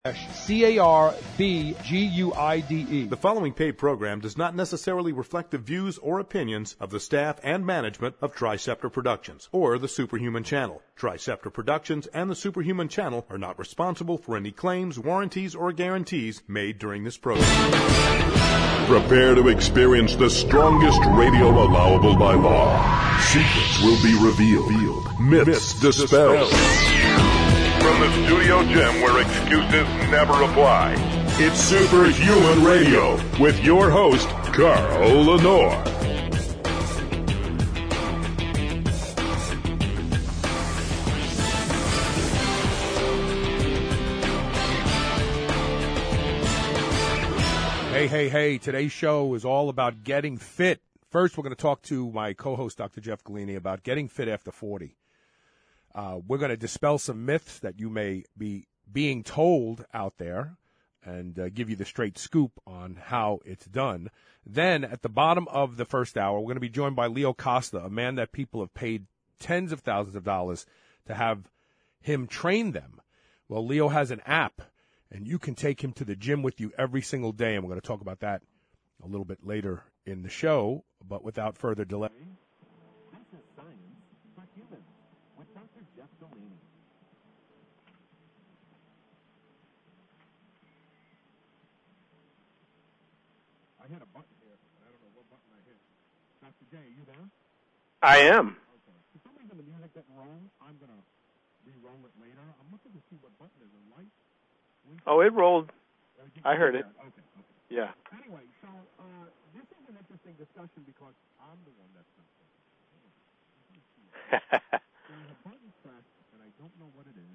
CARBGUIDE. The following paid program does not necessarily reflect the views or opinions of the staff and management of Triceptor Productions or the Superhuman Channel. Triceptor Productions and the Superhuman Channel are not responsible for any claims, warranties, or guarantees made during this program. Prepare to experience the strongest radio allowable by law. Secrets will be revealed. Myths dispelled. From the studio gym where excuses never apply, it's Superhuman Radio with your host, Carl Lenore. Hey, today's show is all about getting fit. First, we're going to talk to my co-host, Dr. Jeff Galini, about getting fit after 40. We're going to dispel some myths that you may be being told out there and give you the straight scoop on how it's done. Then, at the bottom of the first hour, we're going to be joined by Leo Costa, a man that people have paid tens of thousands of dollars to have him train them. Well, Leo has an app, and you can take him to the gym with you every single day, and we're going to talk about that a little bit later in the show. But without further delay, this is Science for Humans with Dr. Jeff Galini. I hit a button here, and I don't know what button I hit. Dr. J, are you there? I am. Okay. For some reason the music didn't roll. I'm going to re-roll it later. I'm looking to see what button is a light. Oh, it rolled. I heard it. Okay. Yeah. Anyway, so this is an interesting discussion because I'm the one that's not There's a button pressed, and I don't know what it is.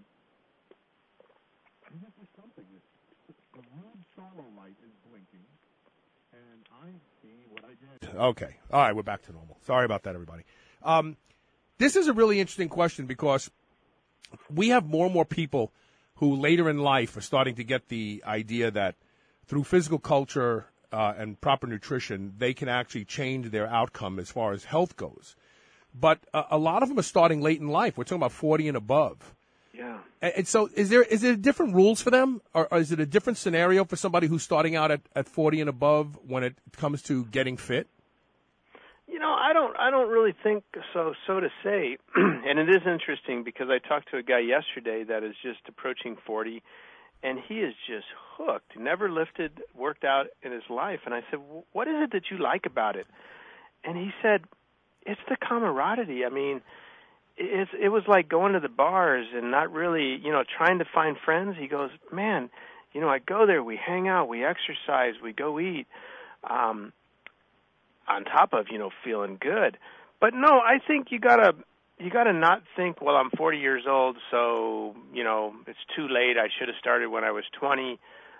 This is something. The room solo light is blinking, and I see what I did. Okay. All right, we're back to normal. Sorry about that, everybody. This is a really interesting question because we have more and more people who later in life are starting to get the idea that through physical culture and proper nutrition, they can actually change their outcome as far as health goes. But a lot of them are starting late in life. We're talking about 40 and above. Yeah. And so is there different rules for them? Or is it a different scenario for somebody who's starting out at 40 and above when it comes to getting fit? You know, I don't really think so to say. And it is interesting because I talked to a guy yesterday that is just approaching 40, and he is just hooked, never worked out in his life. And I said, what is it that you like about it? And he said, it's the camaraderie. I mean, it was like going to the bars and not really, trying to find friends. He goes, man, I go there, we hang out, we exercise, we go eat, on top of, feeling good. But no, I think you gotta not think, well, I'm 40 years old, so, it's too late. I should have started when I was 20.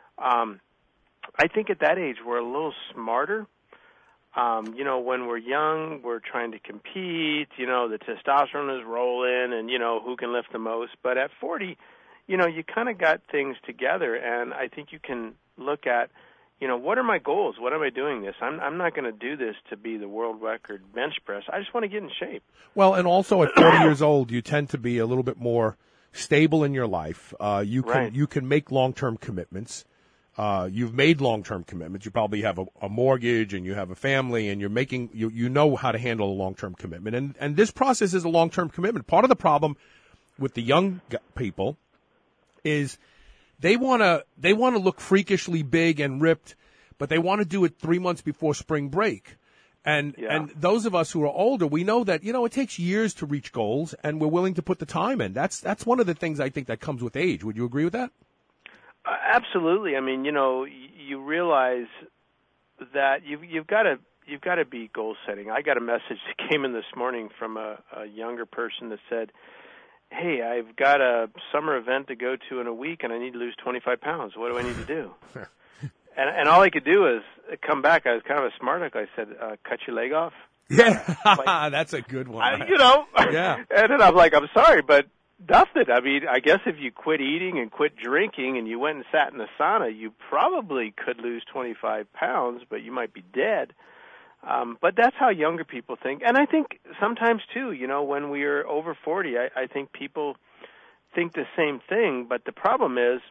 I think at that age we're a little smarter. When we're young, we're trying to compete, the testosterone is rolling and, who can lift the most. But at 40, you kind of got things together, and I think you can look at, what are my goals? What am I doing this? I'm not going to do this to be the world record bench press. I just want to get in shape. Well, and also at 40 years old, you tend to be a little bit more stable in your life. You can make long-term commitments. You've made long-term commitments. You probably have a mortgage and you have a family, and you're making you know how to handle a long-term commitment. And this process is a long-term commitment. Part of the problem with the young people is they want to look freakishly big and ripped, but they want to do it 3 months before spring break. And those of us who are older, we know that, it takes years to reach goals, and we're willing to put the time in. That's one of the things I think that comes with age. Would you agree with that? Absolutely. I mean, you realize that you've got to be goal setting. I got a message that came in this morning from a younger person that said, hey, I've got a summer event to go to in a week, and I need to lose 25 pounds. What do I need to do? and all I could do is come back. I was kind of a smart aleck. I said, cut your leg off. Yeah, that's a good one. Yeah. And then I'm like, I'm sorry, but dust it. I mean, I guess if you quit eating and quit drinking and you went and sat in the sauna, you probably could lose 25 pounds, but you might be dead. But that's how younger people think. And I think sometimes, too, when we are over 40, I think people think the same thing. But the problem is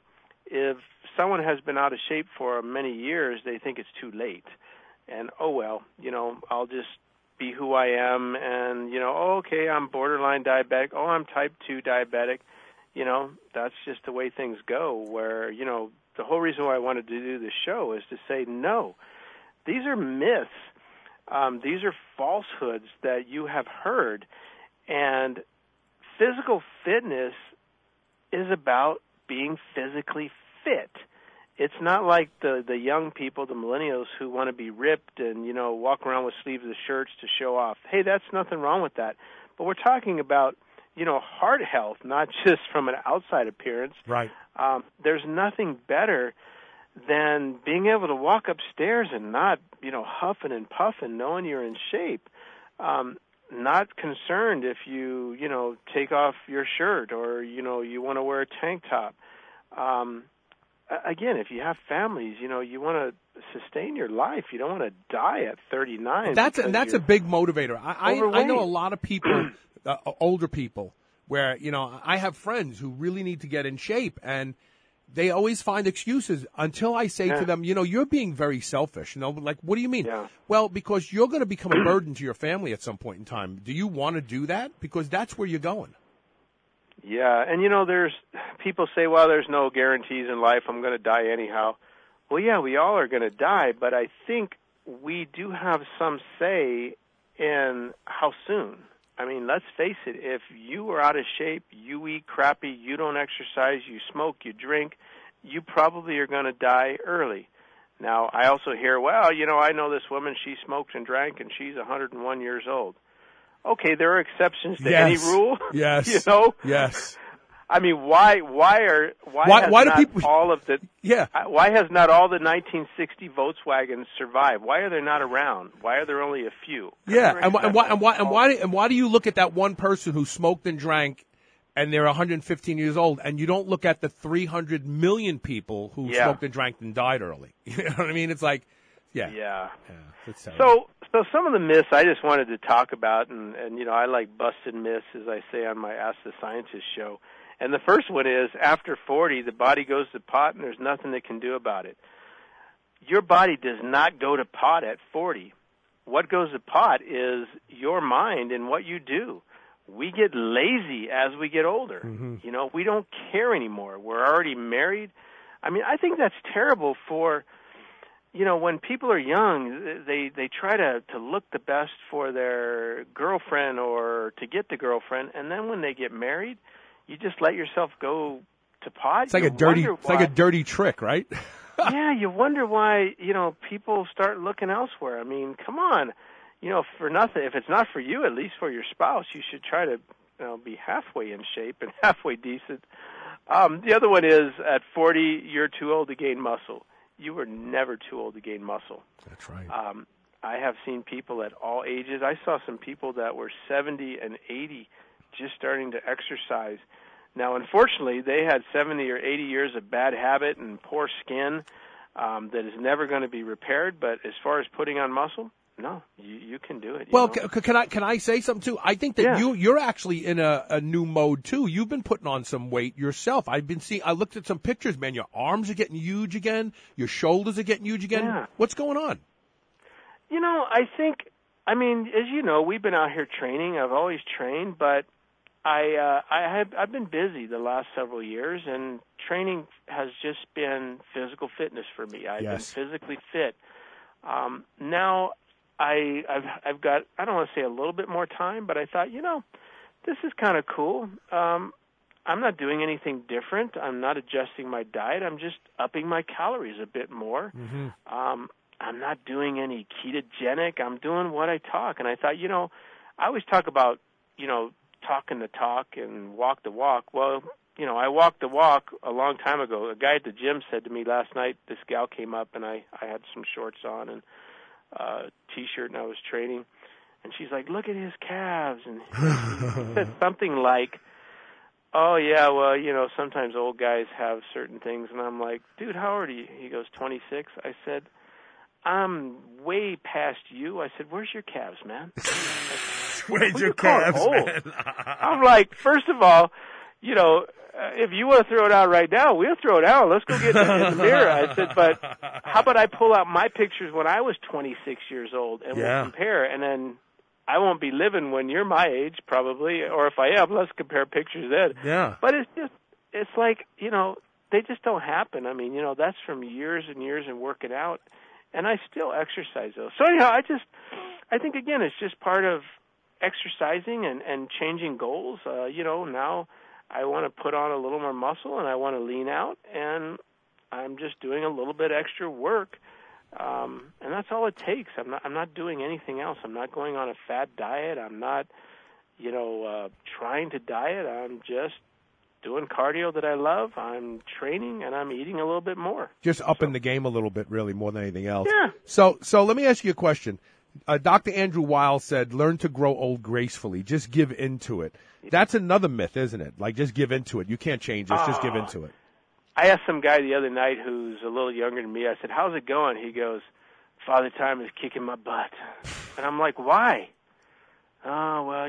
if someone has been out of shape for many years, they think it's too late. And, oh, well, I'll just be who I am, and, okay, I'm borderline diabetic. Oh, I'm type 2 diabetic. That's just the way things go, where, the whole reason why I wanted to do this show is to say, no, these are myths. These are falsehoods that you have heard, and physical fitness is about being physically fit. It's not like the young people, the millennials, who want to be ripped and, walk around with sleeveless shirts to show off. Hey, that's nothing wrong with that. But we're talking about, heart health, not just from an outside appearance. Right. There's nothing better than being able to walk upstairs and not, huffing and puffing, knowing you're in shape. Not concerned if you, take off your shirt or, you want to wear a tank top. Again, if you have families, you want to sustain your life. You don't want to die at 39. That's a big motivator. I know a lot of people, older people, where, I have friends who really need to get in shape, and they always find excuses until I say to them, you're being very selfish. Like, what do you mean? Yeah. Well, because you're going to become a burden to your family at some point in time. Do you want to do that? Because that's where you're going. Yeah, and there's people say, well, there's no guarantees in life. I'm going to die anyhow. Well, yeah, we all are going to die, but I think we do have some say in how soon. I mean, let's face it, if you are out of shape, you eat crappy, you don't exercise, you smoke, you drink, you probably are going to die early. Now, I also hear, well, I know this woman, she smoked and drank, and she's 101 years old. Okay, there are exceptions to any rule. Yes. Yes. I mean, why has not all the 1960 Volkswagens survived? Why are they not around? Why are there only a few? Yeah, and why do you look at that one person who smoked and drank, and they're 115 years old, and you don't look at the 300 million people who smoked and drank and died early? You know what I mean? It's like, yeah. So some of the myths I just wanted to talk about, and I like busted myths, as I say on my Ask the Scientist show. And the first one is, after 40, the body goes to pot, and there's nothing it can do about it. Your body does not go to pot at 40. What goes to pot is your mind and what you do. We get lazy as we get older. Mm-hmm. We don't care anymore. We're already married. I mean, I think that's terrible for... when people are young, they try to look the best for their girlfriend or to get the girlfriend, and then when they get married, you just let yourself go to pot. It's like a dirty trick, right? Yeah, you wonder why, people start looking elsewhere. I mean, come on. For nothing, if it's not for you, at least for your spouse, you should try to be halfway in shape and halfway decent. The other one is, at 40, you're too old to gain muscle. You were never too old to gain muscle. That's right. I have seen people at all ages. I saw some people that were 70 and 80 just starting to exercise. Now, unfortunately, they had 70 or 80 years of bad habit and poor skin that is never going to be repaired. But as far as putting on muscle, no, you can do it. Well, can I say something too? I think that you're actually in a new mode too. You've been putting on some weight yourself. I looked at some pictures, man. Your arms are getting huge again. Your shoulders are getting huge again. Yeah. What's going on? I mean, as you know, we've been out here training. I've always trained, but I've been busy the last several years, and training has just been physical fitness for me. I've been physically fit. Now I've got, I don't want to say a little bit more time, but I thought, this is kind of cool. I'm not doing anything different. I'm not adjusting my diet. I'm just upping my calories a bit more. Mm-hmm. I'm not doing any ketogenic. I'm doing what I talk. And I thought, I always talk about, talking the talk and walk the walk. Well, I walked the walk a long time ago. A guy at the gym said to me last night, this gal came up, and I had some shorts on and T-shirt, and I was training. And she's like, look at his calves. And he said something like, oh, yeah, well, sometimes old guys have certain things. And I'm like, dude, how old are you? He goes, 26. I said, I'm way past you. I said, where's your calves, man? Where's your calves, man? I'm like, first of all, if you want to throw it out right now, we'll throw it out. Let's go get in the mirror. I said, but how about I pull out my pictures when I was 26 years old, and we'll compare, and then I won't be living when you're my age, probably, or if I am, let's compare pictures then. Yeah. But it's like, they just don't happen. I mean, that's from years and years and working out, and I still exercise those. So anyhow, I think, again, it's just part of exercising and changing goals. Now I want to put on a little more muscle and I want to lean out, and I'm just doing a little bit extra work, and that's all it takes. I'm not doing anything else. I'm not going on a fad diet. I'm not, trying to diet. I'm just doing cardio that I love. I'm training, and I'm eating a little bit more. Just upping the game a little bit, really, more than anything else. Yeah. So let me ask you a question. Dr. Andrew Weil said, learn to grow old gracefully. Just give into it. That's another myth, isn't it? Like, just give into it. You can't change this. Just give into it. I asked some guy the other night who's a little younger than me. I said, how's it going? He goes, Father Time is kicking my butt. And I'm like, why? Oh, well,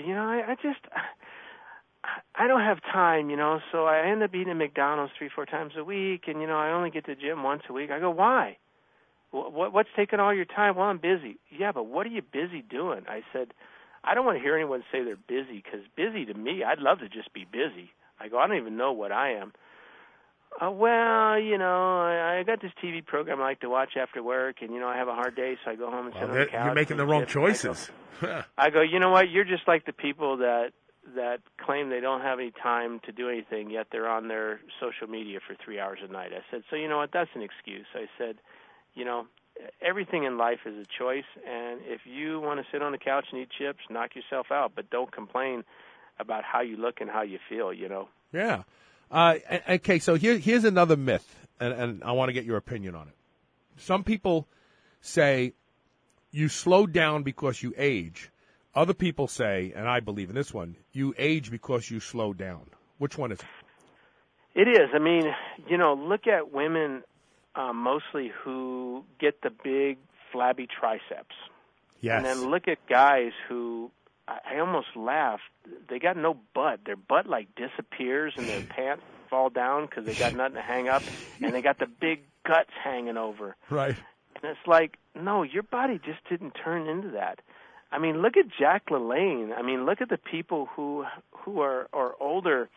I don't have time, so I end up eating at McDonald's 3-4 times a week, and, I only get to the gym once a week. I go, why? What's taking all your time? Well, I'm busy. Yeah, but what are you busy doing? I said, I don't want to hear anyone say they're busy, because busy to me, I'd love to just be busy. I go, I don't even know what I am. I got this TV program I like to watch after work, and, I have a hard day, so I go home and sit on the couch. You're making the wrong choices. I go, you know what? You're just like the people that claim they don't have any time to do anything, yet they're on their social media for 3 hours a night. I said, so you know what? That's an excuse. I said, everything in life is a choice, and if you want to sit on the couch and eat chips, knock yourself out, but don't complain about how you look and how you feel, Yeah. Okay, so here's another myth, and I want to get your opinion on it. Some people say you slow down because you age. Other people say, and I believe in this one, you age because you slow down. Which one is it? It is. I mean, look at women mostly who get the big, flabby triceps. Yes. And then look at guys who, I almost laugh, they got no butt. Their butt, disappears and their pants fall down because they got nothing to hang up, and they got the big guts hanging over. Right. And it's like, no, your body just didn't turn into that. I mean, look at Jack LaLanne. I mean, look at the people who are older,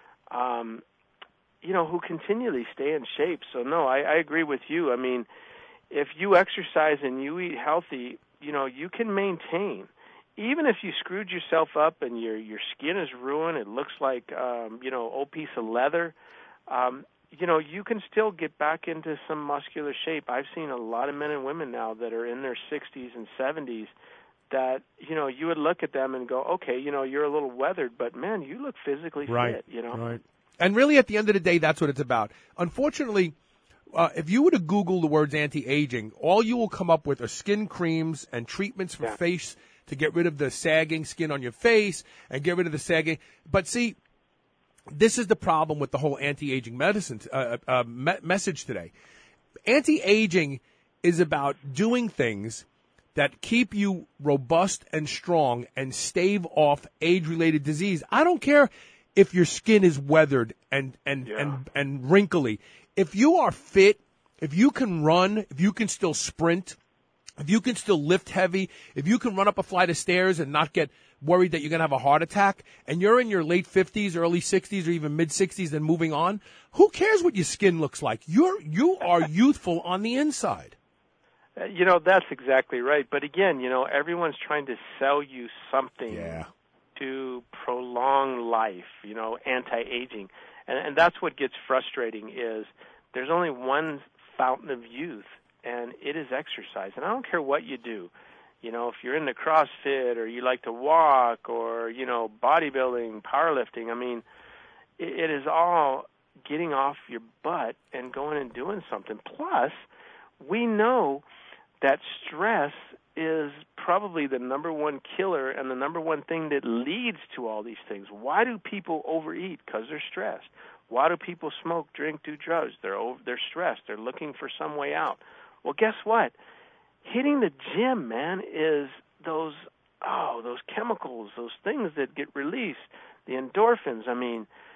who continually stay in shape. So, no, I agree with you. I mean, if you exercise and you eat healthy, you can maintain. Even if you screwed yourself up and your skin is ruined, it looks like, old piece of leather, you can still get back into some muscular shape. I've seen a lot of men and women now that are in their 60s and 70s that, you would look at them and go, okay, you're a little weathered, but, man, you look physically fit, Right. And really, at the end of the day, that's what it's about. Unfortunately, if you were to Google the words anti-aging, all you will come up with are skin creams and treatments for face to get rid of the sagging skin on your face and get rid of the sagging. But see, this is the problem with the whole anti-aging medicine message today. Anti-aging is about doing things that keep you robust and strong and stave off age-related disease. I don't care if your skin is weathered and wrinkly. If you are fit, if you can run, if you can still sprint, if you can still lift heavy, if you can run up a flight of stairs and not get worried that you're going to have a heart attack, and you're in your late 50s, early 60s, or even mid-60s and moving on, who cares what your skin looks like? You are youthful on the inside. That's exactly right. But again, everyone's trying to sell you something to prolong life, anti-aging. And that's what gets frustrating is there's only one fountain of youth, and it is exercise. And I don't care what you do. If you're into CrossFit or you like to walk or, bodybuilding, powerlifting, I mean, it is all getting off your butt and going and doing something. Plus, we know that stress is probably the number one killer and the number one thing that leads to all these things. Why do people overeat? Because they're stressed. Why do people smoke, drink, do drugs? They're stressed. They're looking for some way out. Well, guess what? Hitting the gym, man, is those chemicals, those things that get released, the endorphins. I mean,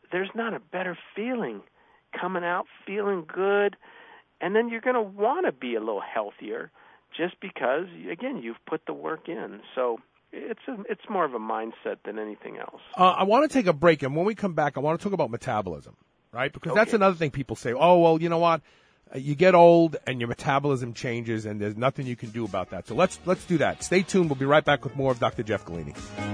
there's not a better feeling coming out feeling good, and then you're going to want to be a little healthier just because, again, you've put the work in. So it's more of a mindset than anything else. I want to take a break, and when we come back, I want to talk about metabolism, right? Because that's another thing people say, oh, well, you know what? You get old and your metabolism changes, and there's nothing you can do about that. So let's do that. Stay tuned. We'll be right back with more of Dr. Jeff Golini.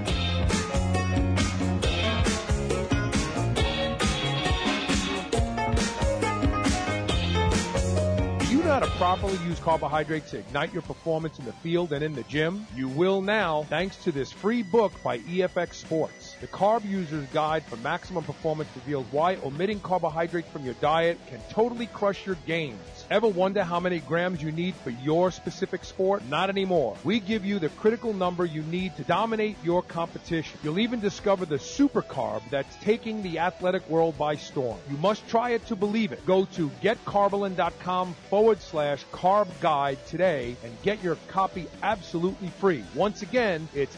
How to properly use carbohydrates to ignite your performance in the field and in the gym? You will now, thanks to this free book by EFX Sports. The Carb User's Guide for Maximum Performance reveals why omitting carbohydrates from your diet can totally crush your gains. Ever wonder how many grams you need for your specific sport? Not anymore. We give you the critical number you need to dominate your competition. You'll even discover the super carb that's taking the athletic world by storm. You must try it to believe it. Go to getcarbolin.com/carb guide today and get your copy absolutely free. Once again, it's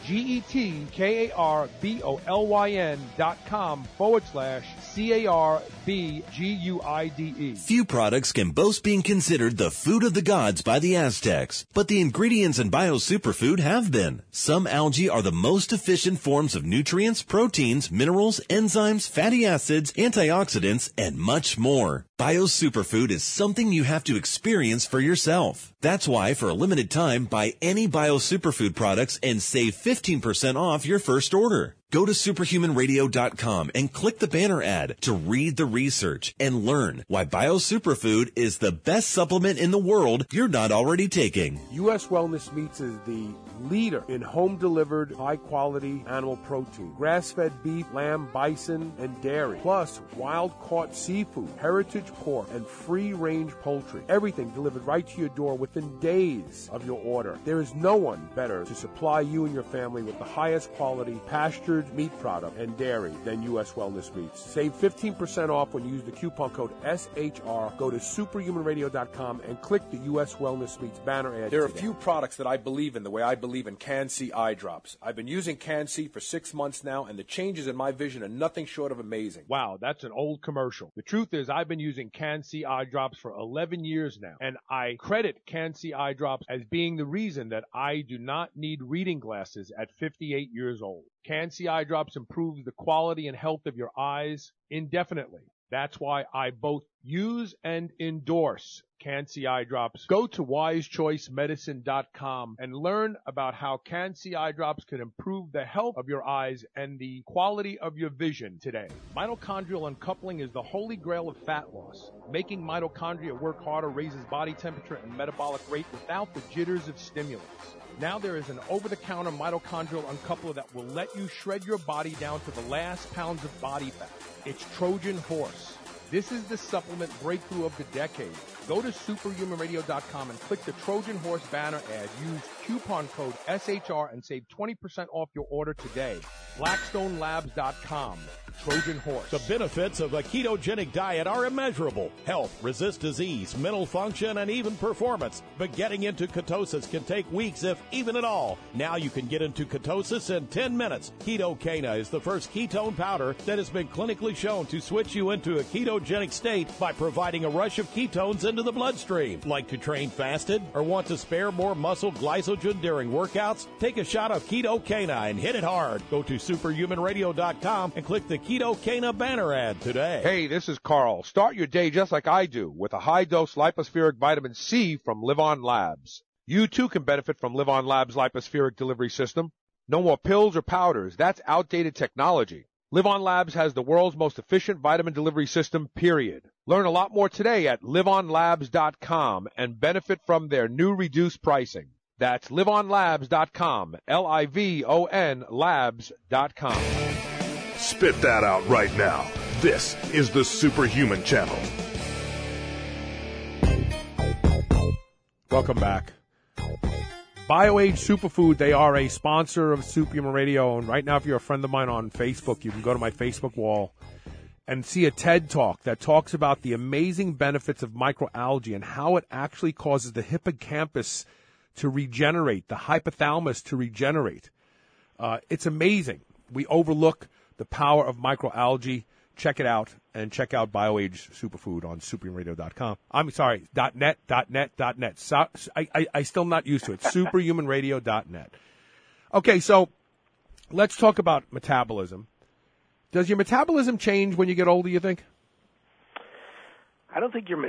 getkarbolin.com/CARBGUIDE. Few products can boast being considered the food of the gods by the Aztecs, but the ingredients in Bio Superfood have been. Some algae are the most efficient forms of nutrients, proteins, minerals, enzymes, fatty acids, antioxidants, and much more. Bio Superfood is something you have to experience for yourself. That's why, for a limited time, buy any Bio Superfood products and save 15% off your first order. Go to superhumanradio.com and click the banner ad to read the research and learn why Bio Superfood is the best supplement in the world you're not already taking. U.S. Wellness Meats is the leader in home-delivered, high-quality animal protein. Grass-fed beef, lamb, bison, and dairy. Plus, wild-caught seafood, heritage pork, and free-range poultry. Everything delivered right to your door within days of your order. There is no one better to supply you and your family with the highest quality, pastured meat product and dairy than U.S. Wellness Meats. Save 15% off when you use the coupon code SHR. Go to superhumanradio.com and click the U.S. Wellness Meats banner ad. There are a few products that I believe in the way I believe in Can-C eye drops. I've been using Can-C for 6 months now, and the changes in my vision are nothing short of amazing. Wow, that's an old commercial. The truth is, I've been using Can-C eye drops for 11 years now, and I credit Can-C eye drops as being the reason that I do not need reading glasses at 58 years old. Can-C eye drops improves the quality and health of your eyes indefinitely. That's why I both use and endorse Can-C eye drops. Go to wisechoicemedicine.com and learn about how Can-C eye drops can improve the health of your eyes and the quality of your vision today. Mitochondrial uncoupling is the holy grail of fat loss. Making mitochondria work harder raises body temperature and metabolic rate without the jitters of stimulants. Now there is an over-the-counter mitochondrial uncoupler that will let you shred your body down to the last pounds of body fat. It's Trojan Horse. This is the supplement breakthrough of the decade. Go to superhumanradio.com and click the Trojan Horse banner ad. Use coupon code SHR and save 20% off your order today. BlackstoneLabs.com. Trojan Horse. The benefits of a ketogenic diet are immeasurable. Health, resist disease, mental function, and even performance. But getting into ketosis can take weeks, if even at all. Now you can get into ketosis in 10 minutes. Ketocana is the first ketone powder that has been clinically shown to switch you into a ketogenic state by providing a rush of ketones into the bloodstream. Like to train fasted or want to spare more muscle glycogen during workouts? Take a shot of Ketocana and hit it hard. Go to superhumanradio.com and click the Ketocana banner ad today. Hey, this is Carl. Start your day just like I do with a high-dose lipospheric vitamin C from Live On Labs. You too can benefit from Live On Labs' lipospheric delivery system. No more pills or powders. That's outdated technology. Live On Labs has the world's most efficient vitamin delivery system, period. Learn a lot more today at liveonlabs.com and benefit from their new reduced pricing. That's liveonlabs.com, Livon labs.com. Spit that out right now. This is the Superhuman Channel. Welcome back. BioAge Superfood, they are a sponsor of Superhuman Radio. And right now, if you're a friend of mine on Facebook, you can go to my Facebook wall and see a TED Talk that talks about the amazing benefits of microalgae and how it actually causes the hippocampus to regenerate, the hypothalamus to regenerate. It's amazing. We overlook the power of microalgae. check it out, and check out BioAge Superfood on superhumanradio.com. I'm sorry, .net. So, I still not used to it. Superhumanradio.net. Okay, so let's talk about metabolism. Does your metabolism change when you get older, you think? I don't think your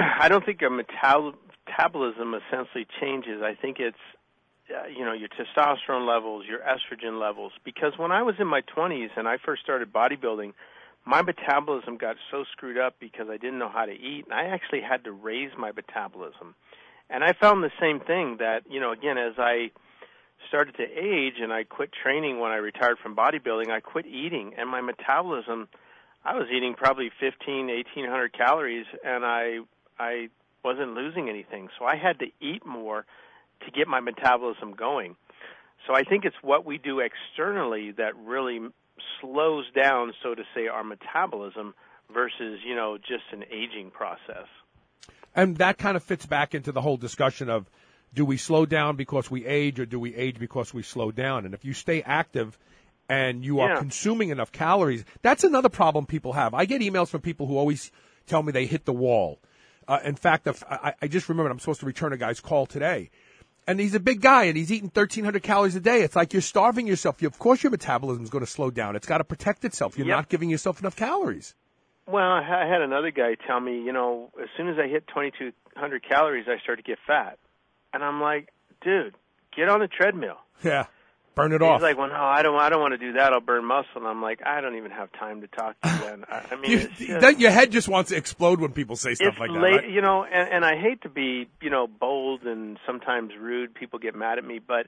metabolism essentially changes. I think it's your testosterone levels, your estrogen levels. Because when I was in my 20s and I first started bodybuilding, my metabolism got so screwed up because I didn't know how to eat, and I actually had to raise my metabolism. And I found the same thing that, again, as I started to age and I quit training when I retired from bodybuilding, I quit eating, and my metabolism, I was eating probably 1,800 calories, and I wasn't losing anything. So I had to eat more to get my metabolism going. So I think it's what we do externally that really slows down, so to say, our metabolism versus, just an aging process. And that kind of fits back into the whole discussion of, do we slow down because we age, or do we age because we slow down? And if you stay active and you are consuming enough calories, that's another problem people have. I get emails from people who always tell me they hit the wall. In fact, I just remembered I'm supposed to return a guy's call today. And he's a big guy, and he's eating 1,300 calories a day. It's like you're starving yourself. Of course your metabolism is going to slow down. It's got to protect itself. You're not giving yourself enough calories. Well, I had another guy tell me, as soon as I hit 2,200 calories, I start to get fat. And I'm like, dude, get on the treadmill. Yeah, burn it off. He's like, well, no, I don't want to do that. I'll burn muscle. And I'm like, I don't even have time to talk to you then. I mean, your head just wants to explode when people say stuff like that, right? And I hate to be, bold and sometimes rude. People get mad at me, but,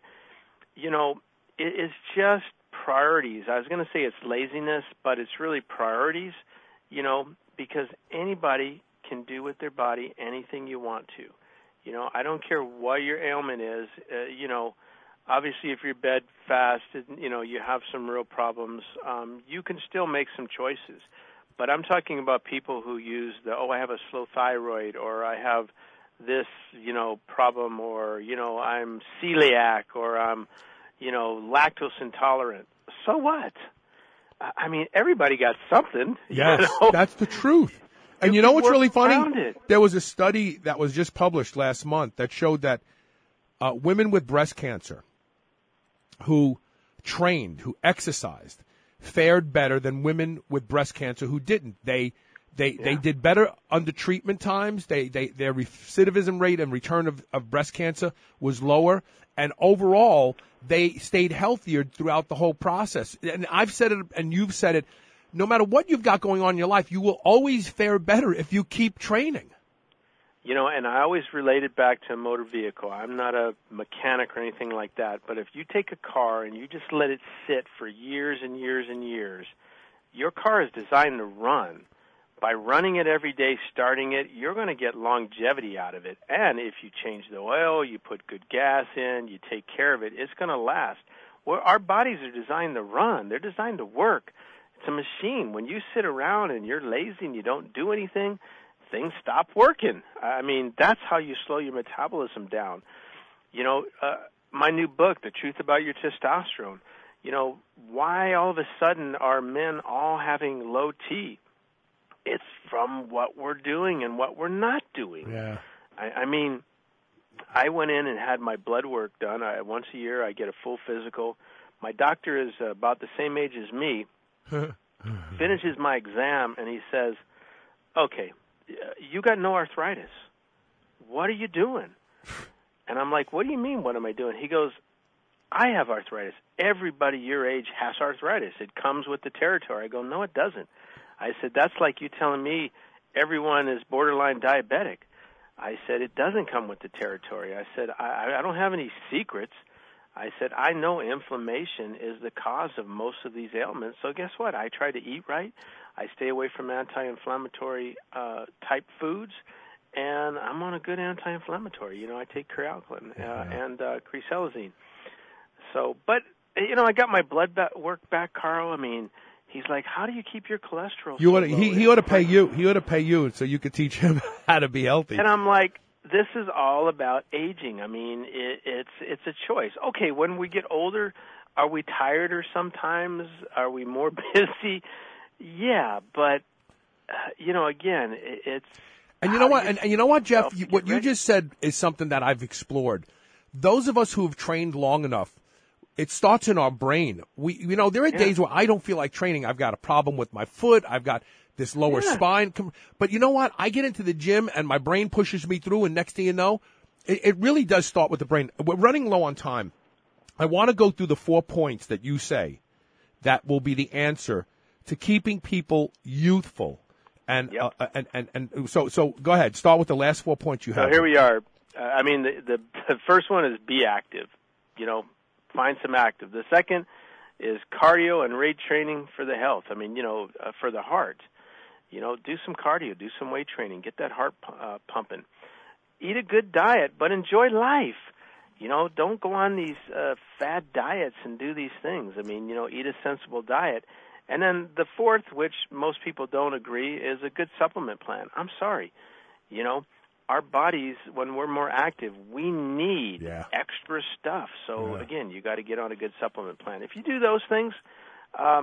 it's just priorities. I was going to say it's laziness, but it's really priorities, because anybody can do with their body anything you want to. I don't care what your ailment is. Obviously, if you're bedfast, you have some real problems. You can still make some choices. But I'm talking about people who use I have a slow thyroid, or I have this, problem, or, I'm celiac, or I'm, lactose intolerant. So what? I mean, everybody got something. Yes, that's the truth. And you know what's really funny? There was a study that was just published last month that showed that women with breast cancer who trained, who exercised, fared better than women with breast cancer who didn't. They did better under treatment times. Their recidivism rate and return of breast cancer was lower. And overall, they stayed healthier throughout the whole process. And I've said it, and you've said it, no matter what you've got going on in your life, you will always fare better if you keep training. And I always relate it back to a motor vehicle. I'm not a mechanic or anything like that, but if you take a car and you just let it sit for years and years and years, your car is designed to run. By running it every day, starting it, you're going to get longevity out of it. And if you change the oil, you put good gas in, you take care of it, it's going to last. Well, our bodies are designed to run. They're designed to work. It's a machine. When you sit around and you're lazy and you don't do anything, things stop working. I mean, that's how you slow your metabolism down. My new book, The Truth About Your Testosterone, why all of a sudden are men all having low T? It's from what we're doing and what we're not doing. Yeah. I mean, I went in and had my blood work done. Once a year I get a full physical. My doctor is about the same age as me. Finishes my exam, and he says, okay, you got no arthritis. What are you doing? And I'm like, what do you mean, what am I doing? He goes, I have arthritis. Everybody your age has arthritis. It comes with the territory. I go, no, it doesn't. I said, that's like you telling me everyone is borderline diabetic. I said, it doesn't come with the territory. I said, I don't have any secrets. I said, I know inflammation is the cause of most of these ailments, so guess what? I try to eat right. I stay away from anti-inflammatory type foods, and I'm on a good anti-inflammatory. I take Crealclin and Creselazine. So, but, I got my blood work back, Carl. I mean, he's like, how do you keep your cholesterol so low? He ought to pay you. He ought to pay you so you could teach him how to be healthy. And I'm like, this is all about aging. I mean, it's a choice. Okay, when we get older, are we tireder sometimes? Are we more busy? Yeah, but again, it's. And you know what? And you know what, Jeff? What you just said is something that I've explored. Those of us who have trained long enough, it starts in our brain. There are days where I don't feel like training. I've got a problem with my foot. I've got this lower spine. But you know what? I get into the gym and my brain pushes me through, and next thing you know, it really does start with the brain. We're running low on time. I want to go through the 4 points that you say that will be the answer to keeping people youthful. And so go ahead. Start with the last 4 points you have. So here we are. The first one is be active. Find some active. The second is cardio and weight training for the health. For the heart. Do some cardio, do some weight training, get that heart pumping. Eat a good diet, but enjoy life. Don't go on these fad diets and do these things. Eat a sensible diet. And then the fourth, which most people don't agree, is a good supplement plan. I'm sorry. Our bodies, when we're more active, we need extra stuff. So, again, you got to get on a good supplement plan. If you do those things, I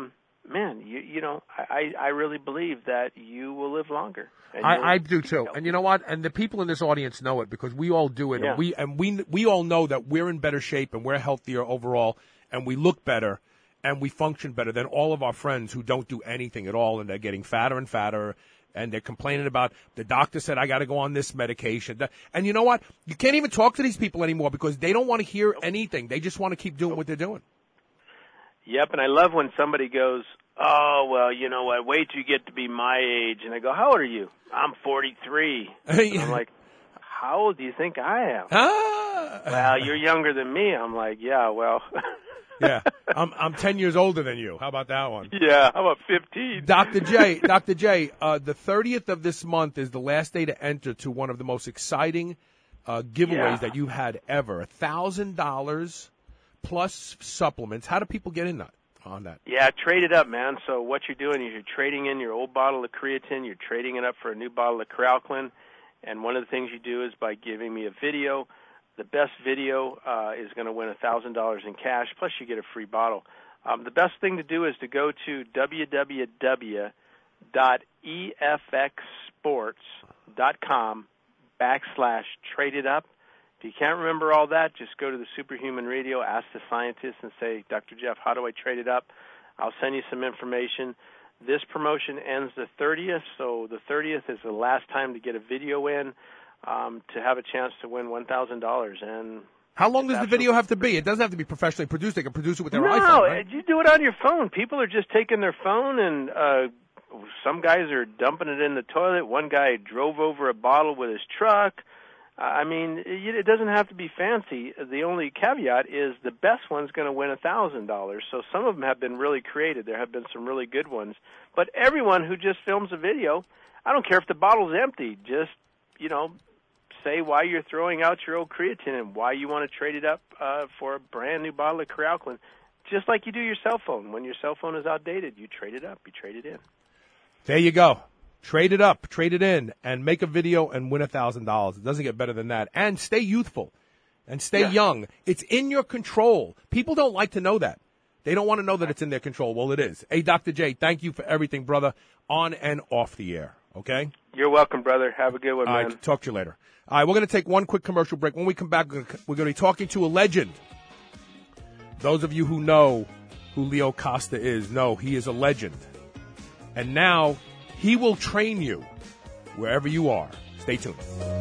really believe that you will live longer. I do too. And you know what? And the people in this audience know it because we all do it. Yeah. And we all know that we're in better shape and we're healthier overall and we look better and we function better than all of our friends who don't do anything at all and they're getting fatter and fatter and they're complaining about the doctor said I got to go on this medication. And you know what? You can't even talk to these people anymore because they don't want to hear anything. They just want to keep doing what they're doing. Yep, and I love when somebody goes, oh, well, you know what, wait till you get to be my age. And I go, how old are you? I'm 43. I'm like, how old do you think I am? Well, you're younger than me. I'm like, yeah, well. Yeah, I'm 10 years older than you. How about that one? Yeah, how about 15? Dr. J, the 30th of this month is the last day to enter to one of the most exciting giveaways that you've had ever. $1,000 plus supplements. How do people get in on that? Yeah, trade it up, man. So what you're doing is you're trading in your old bottle of creatine, you're trading it up for a new bottle of Kralklin, and one of the things you do is by giving me a video. The best video is going to win $1,000 in cash, plus you get a free bottle. The best thing to do is to go to www.efxsports.com/tradeit-up. If you can't remember all that, just go to the Superhuman Radio, ask the scientist, and say, Dr. Jeff, how do I trade it up? I'll send you some information. This promotion ends the 30th, so the 30th is the last time to get a video in. To have a chance to win $1,000. And how long does the video have to be? It doesn't have to be professionally produced. They can produce it with their iPhone, right? No, you do it on your phone. People are just taking their phone, and some guys are dumping it in the toilet. One guy drove over a bottle with his truck. It doesn't have to be fancy. The only caveat is the best one's going to win $1,000. So some of them have been really creative. There have been some really good ones. But everyone who just films a video, I don't care if the bottle's empty, just, say why you're throwing out your old creatine and why you want to trade it up for a brand new bottle of Kralklin. Just like you do your cell phone. When your cell phone is outdated, you trade it up, you trade it in. There you go. Trade it up, trade it in, and make a video and win $1,000. It doesn't get better than that. And stay youthful and stay young. It's in your control. People don't like to know that. They don't want to know that it's in their control. Well, it is. Hey, Dr. J, thank you for everything, brother, on and off the air. Okay? You're welcome, brother. Have a good one, man. All right, talk to you later. All right, we're going to take one quick commercial break. When we come back, we're going to be talking to a legend. Those of you who know who Leo Costa is know he is a legend. And now he will train you wherever you are. Stay tuned.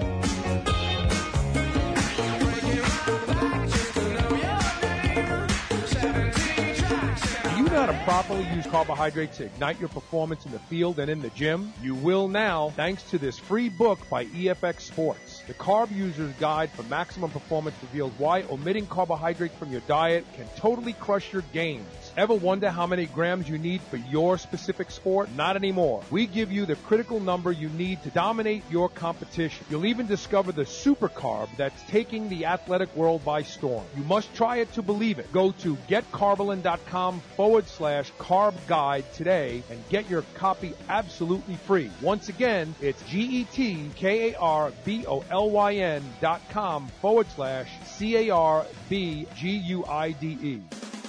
How to properly use carbohydrates to ignite your performance in the field and in the gym? You will now, thanks to this free book by EFX Sports. The Carb User's Guide for Maximum Performance reveals why omitting carbohydrates from your diet can totally crush your gains. Ever wonder how many grams you need for your specific sport? Not anymore. We give you the critical number you need to dominate your competition. You'll even discover the super carb that's taking the athletic world by storm. You must try it to believe it. Go to getcarbolyn.com/carb guide today and get your copy absolutely free. Once again, it's GETKARBOLYN.com/CARBGUIDE.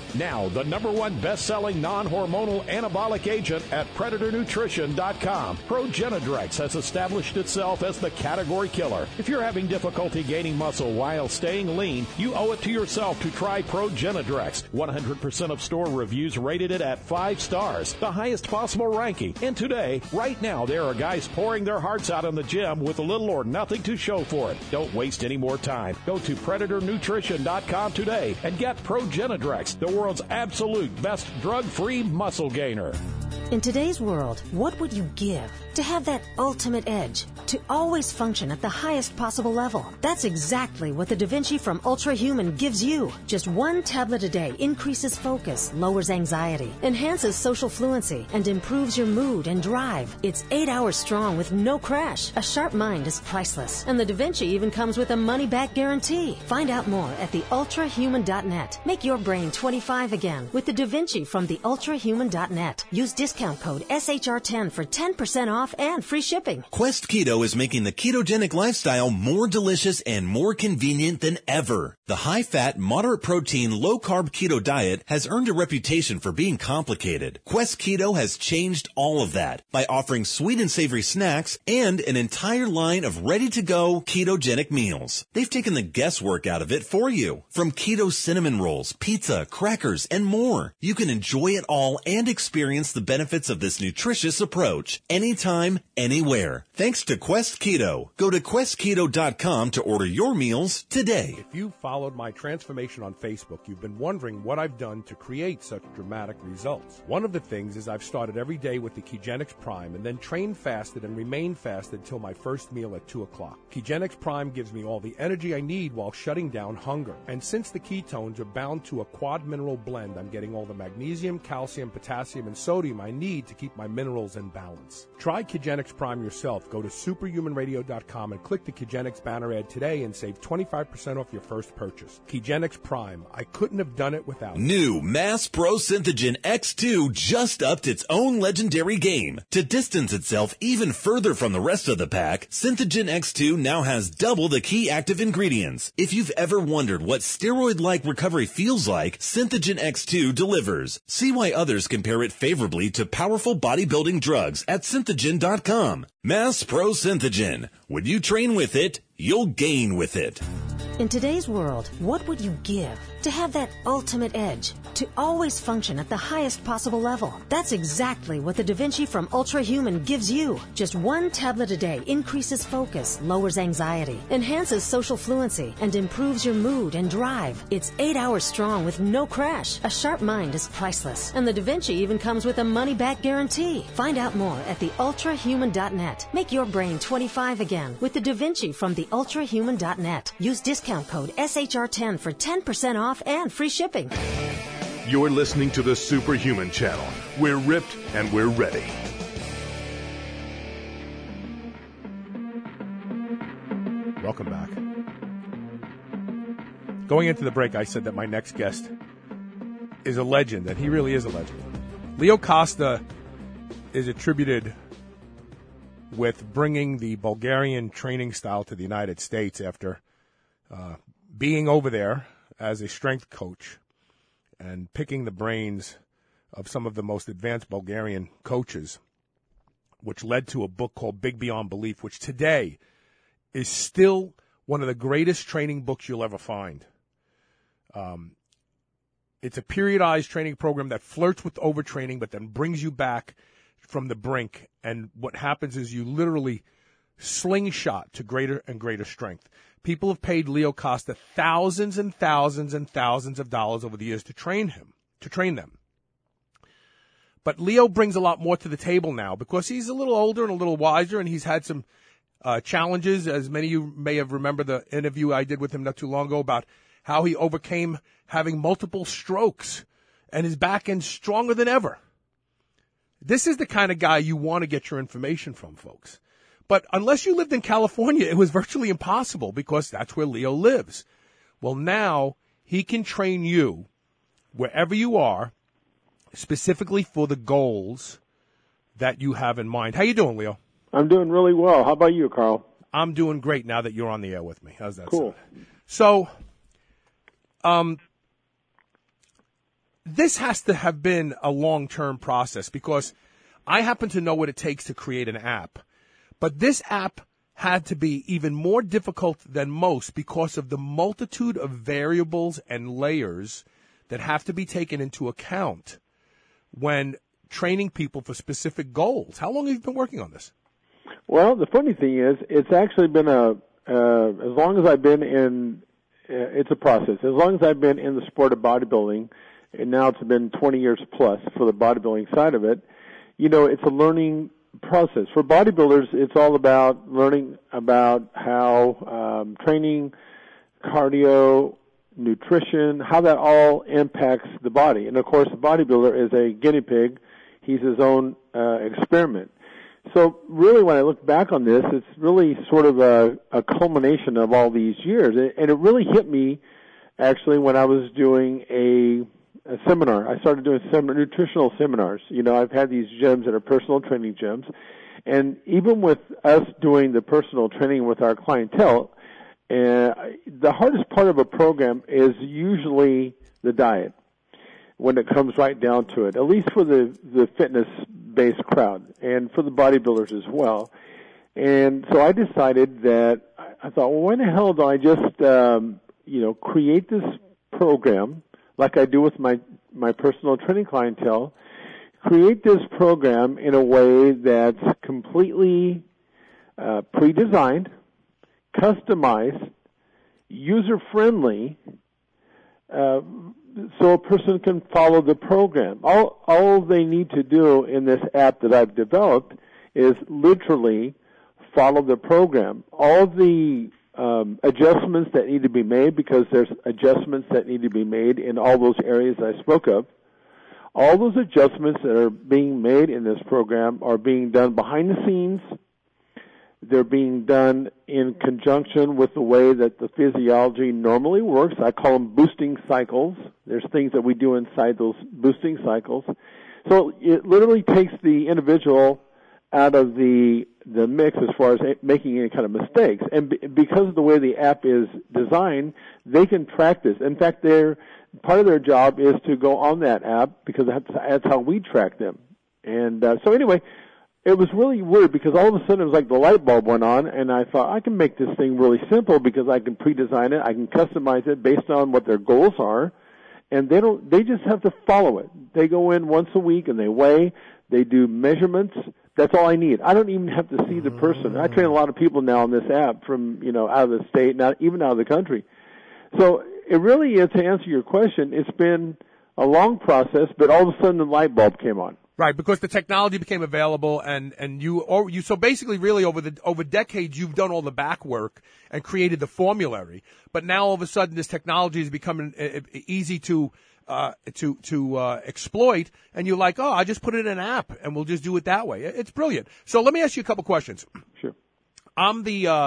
Now, the #1 best-selling non-hormonal anabolic agent at PredatorNutrition.com. Progenadrex has established itself as the category killer. If you're having difficulty gaining muscle while staying lean, you owe it to yourself to try Progenadrex. 100% of store reviews rated it at 5 stars, the highest possible ranking. And today, right now, there are guys pouring their hearts out in the gym with little or nothing to show for it. Don't waste any more time. Go to PredatorNutrition.com today and get Progenadrex, the world's absolute best drug-free muscle gainer. In today's world, what would you give to have that ultimate edge? To always function at the highest possible level. That's exactly what the Da Vinci from Ultrahuman gives you. Just 1 tablet a day increases focus, lowers anxiety, enhances social fluency, and improves your mood and drive. It's 8 hours strong with no crash. A sharp mind is priceless. And the Da Vinci even comes with a money-back guarantee. Find out more at theultrahuman.net. Make your brain 25 again with the Da Vinci from theultrahuman.net. Use discount code SHR10 for 10% off and free shipping. Quest Keto is making the ketogenic lifestyle more delicious and more convenient than ever. The high-fat, moderate-protein, low-carb keto diet has earned a reputation for being complicated. Quest Keto has changed all of that by offering sweet and savory snacks and an entire line of ready-to-go ketogenic meals. They've taken the guesswork out of it for you. From keto cinnamon rolls, pizza, crackers, and more. You can enjoy it all and experience the benefits of this nutritious approach anytime, anywhere. Thanks to Quest Keto. Go to questketo.com to order your meals today. If you followed my transformation on Facebook, you've been wondering what I've done to create such dramatic results. One of the things is I've started every day with the Kegenix Prime and then trained fasted and remained fasted till my first meal at 2 o'clock. Kegenix Prime gives me all the energy I need while shutting down hunger. And since the ketones are bound to a quad mineral blend, I'm getting all the magnesium, calcium, potassium, and sodium I need to keep my minerals in balance. Try Kegenix Prime yourself. Go to superhumanradio.com and click the Kegenix banner ad today and save 25% off your first purchase. Kegenix Prime. I couldn't have done it without it. New Mass Pro Synthogen X2 just upped its own legendary game. To distance itself even further from the rest of the pack, Synthogen X2 now has double the key active ingredients. If you've ever wondered what steroid-like recovery feels like, Synthogen X2 delivers. See why others compare it favorably to powerful bodybuilding drugs at Synthogen.com. Mass Pro Synthogen. When you train with it, you'll gain with it. In today's world, what would you give to have that ultimate edge? To always function at the highest possible level. That's exactly what the Da Vinci from Ultrahuman gives you. Just 1 tablet a day increases focus, lowers anxiety, enhances social fluency, and improves your mood and drive. It's 8 hours strong with no crash. A sharp mind is priceless. And the Da Vinci even comes with a money-back guarantee. Find out more at theultrahuman.net. Make your brain 25 again with the Da Vinci from theultrahuman.net. Use discount code SHR10 for 10% off and free shipping. You're listening to the Superhuman Channel. We're ripped and we're ready. Welcome back. Going into the break, I said that my next guest is a legend, and he really is a legend. Leo Costa is attributed with bringing the Bulgarian training style to the United States after being over there as a strength coach and picking the brains of some of the most advanced Bulgarian coaches, which led to a book called Big Beyond Belief, which today is still one of the greatest training books you'll ever find. It's a periodized training program that flirts with overtraining, but then brings you back from the brink. And what happens is you literally slingshot to greater and greater strength. People have paid Leo Costa thousands and thousands and thousands of dollars over the years to train them. But Leo brings a lot more to the table now because he's a little older and a little wiser, and he's had some challenges, as many of you may have remembered the interview I did with him not too long ago about how he overcame having multiple strokes and his back end stronger than ever. This is the kind of guy you want to get your information from, folks. But unless you lived in California, it was virtually impossible because that's where Leo lives. Well, now he can train you wherever you are, specifically for the goals that you have in mind. How you doing, Leo? I'm doing really well. How about you, Carl? I'm doing great now that you're on the air with me. How's that cool sound? So, this has to have been a long-term process because I happen to know what it takes to create an app. But this app had to be even more difficult than most because of the multitude of variables and layers that have to be taken into account when training people for specific goals. How long have you been working on this? Well, the funny thing is, it's actually been as long as I've been in, it's a process. As long as I've been in the sport of bodybuilding, and now it's been 20 years plus for the bodybuilding side of it, it's a learning process. For bodybuilders, it's all about learning about how training, cardio, nutrition, how that all impacts the body. And, of course, the bodybuilder is a guinea pig. He's his own experiment. So really when I look back on this, it's really sort of a culmination of all these years. And it really hit me, actually, when I was doing a seminar. I started doing nutritional seminars. I've had these gyms that are personal training gyms. And even with us doing the personal training with our clientele, the hardest part of a program is usually the diet when it comes right down to it, at least for the fitness-based crowd and for the bodybuilders as well. And so I decided that I thought, well, why the hell do I just, create this program like I do with my personal training clientele, create this program in a way that's completely pre-designed, customized, user-friendly, so a person can follow the program. All they need to do in this app that I've developed is literally follow the program. All the adjustments that need to be made, because there's adjustments that need to be made in all those areas I spoke of, all those adjustments that are being made in this program are being done behind the scenes. They're being done in conjunction with the way that the physiology normally works. I call them boosting cycles. There's things that we do inside those boosting cycles. So it literally takes the individual out of the mix as far as making any kind of mistakes. And because of the way the app is designed, they can track this. In fact, part of their job is to go on that app because that's how we track them. And so anyway, it was really weird because all of a sudden it was like the light bulb went on, and I thought I can make this thing really simple because I can pre-design it, I can customize it based on what their goals are, and they just have to follow it. They go in once a week and they weigh, they do measurements. That's all I need. I don't even have to see the person. I train a lot of people now on this app from out of the state, not even out of the country. So it really is, to answer your question, it's been a long process, but all of a sudden the light bulb came on. Right, because the technology became available, and you so basically really over decades you've done all the back work and created the formulary, but now all of a sudden this technology is becoming easy to exploit, and you're like, oh, I just put it in an app and we'll just do it that way. It's brilliant. So let me ask you a couple questions. Sure. I'm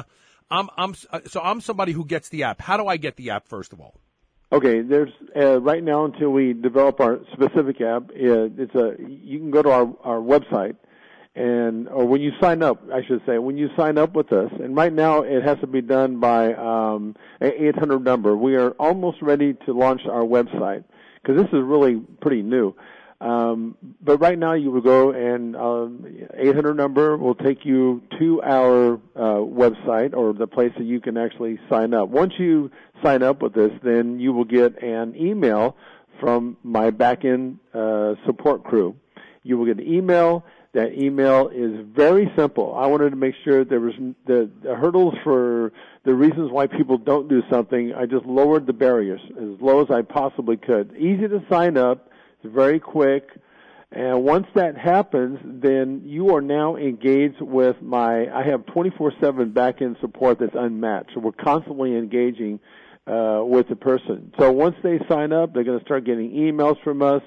somebody who gets the app. How do I get the app first of all? Okay, there's right now until we develop our specific app, you can go to our website, or when you sign up, I should say, when you sign up with us, and right now it has to be done by an 800 number. We are almost ready to launch our website because this is really pretty new. But right now you will go and 800 number will take you to our website or the place that you can actually sign up. Once you sign up with us, then you will get an email from my back-end support crew. You will get an email. That email is very simple. I wanted to make sure there was the hurdles for the reasons why people don't do something. I just lowered the barriers as low as I possibly could. Easy to sign up. It's very quick, and once that happens, then you are now engaged with I have 24/7 back-end support that's unmatched, so we're constantly engaging with the person. So once they sign up, they're going to start getting emails from us.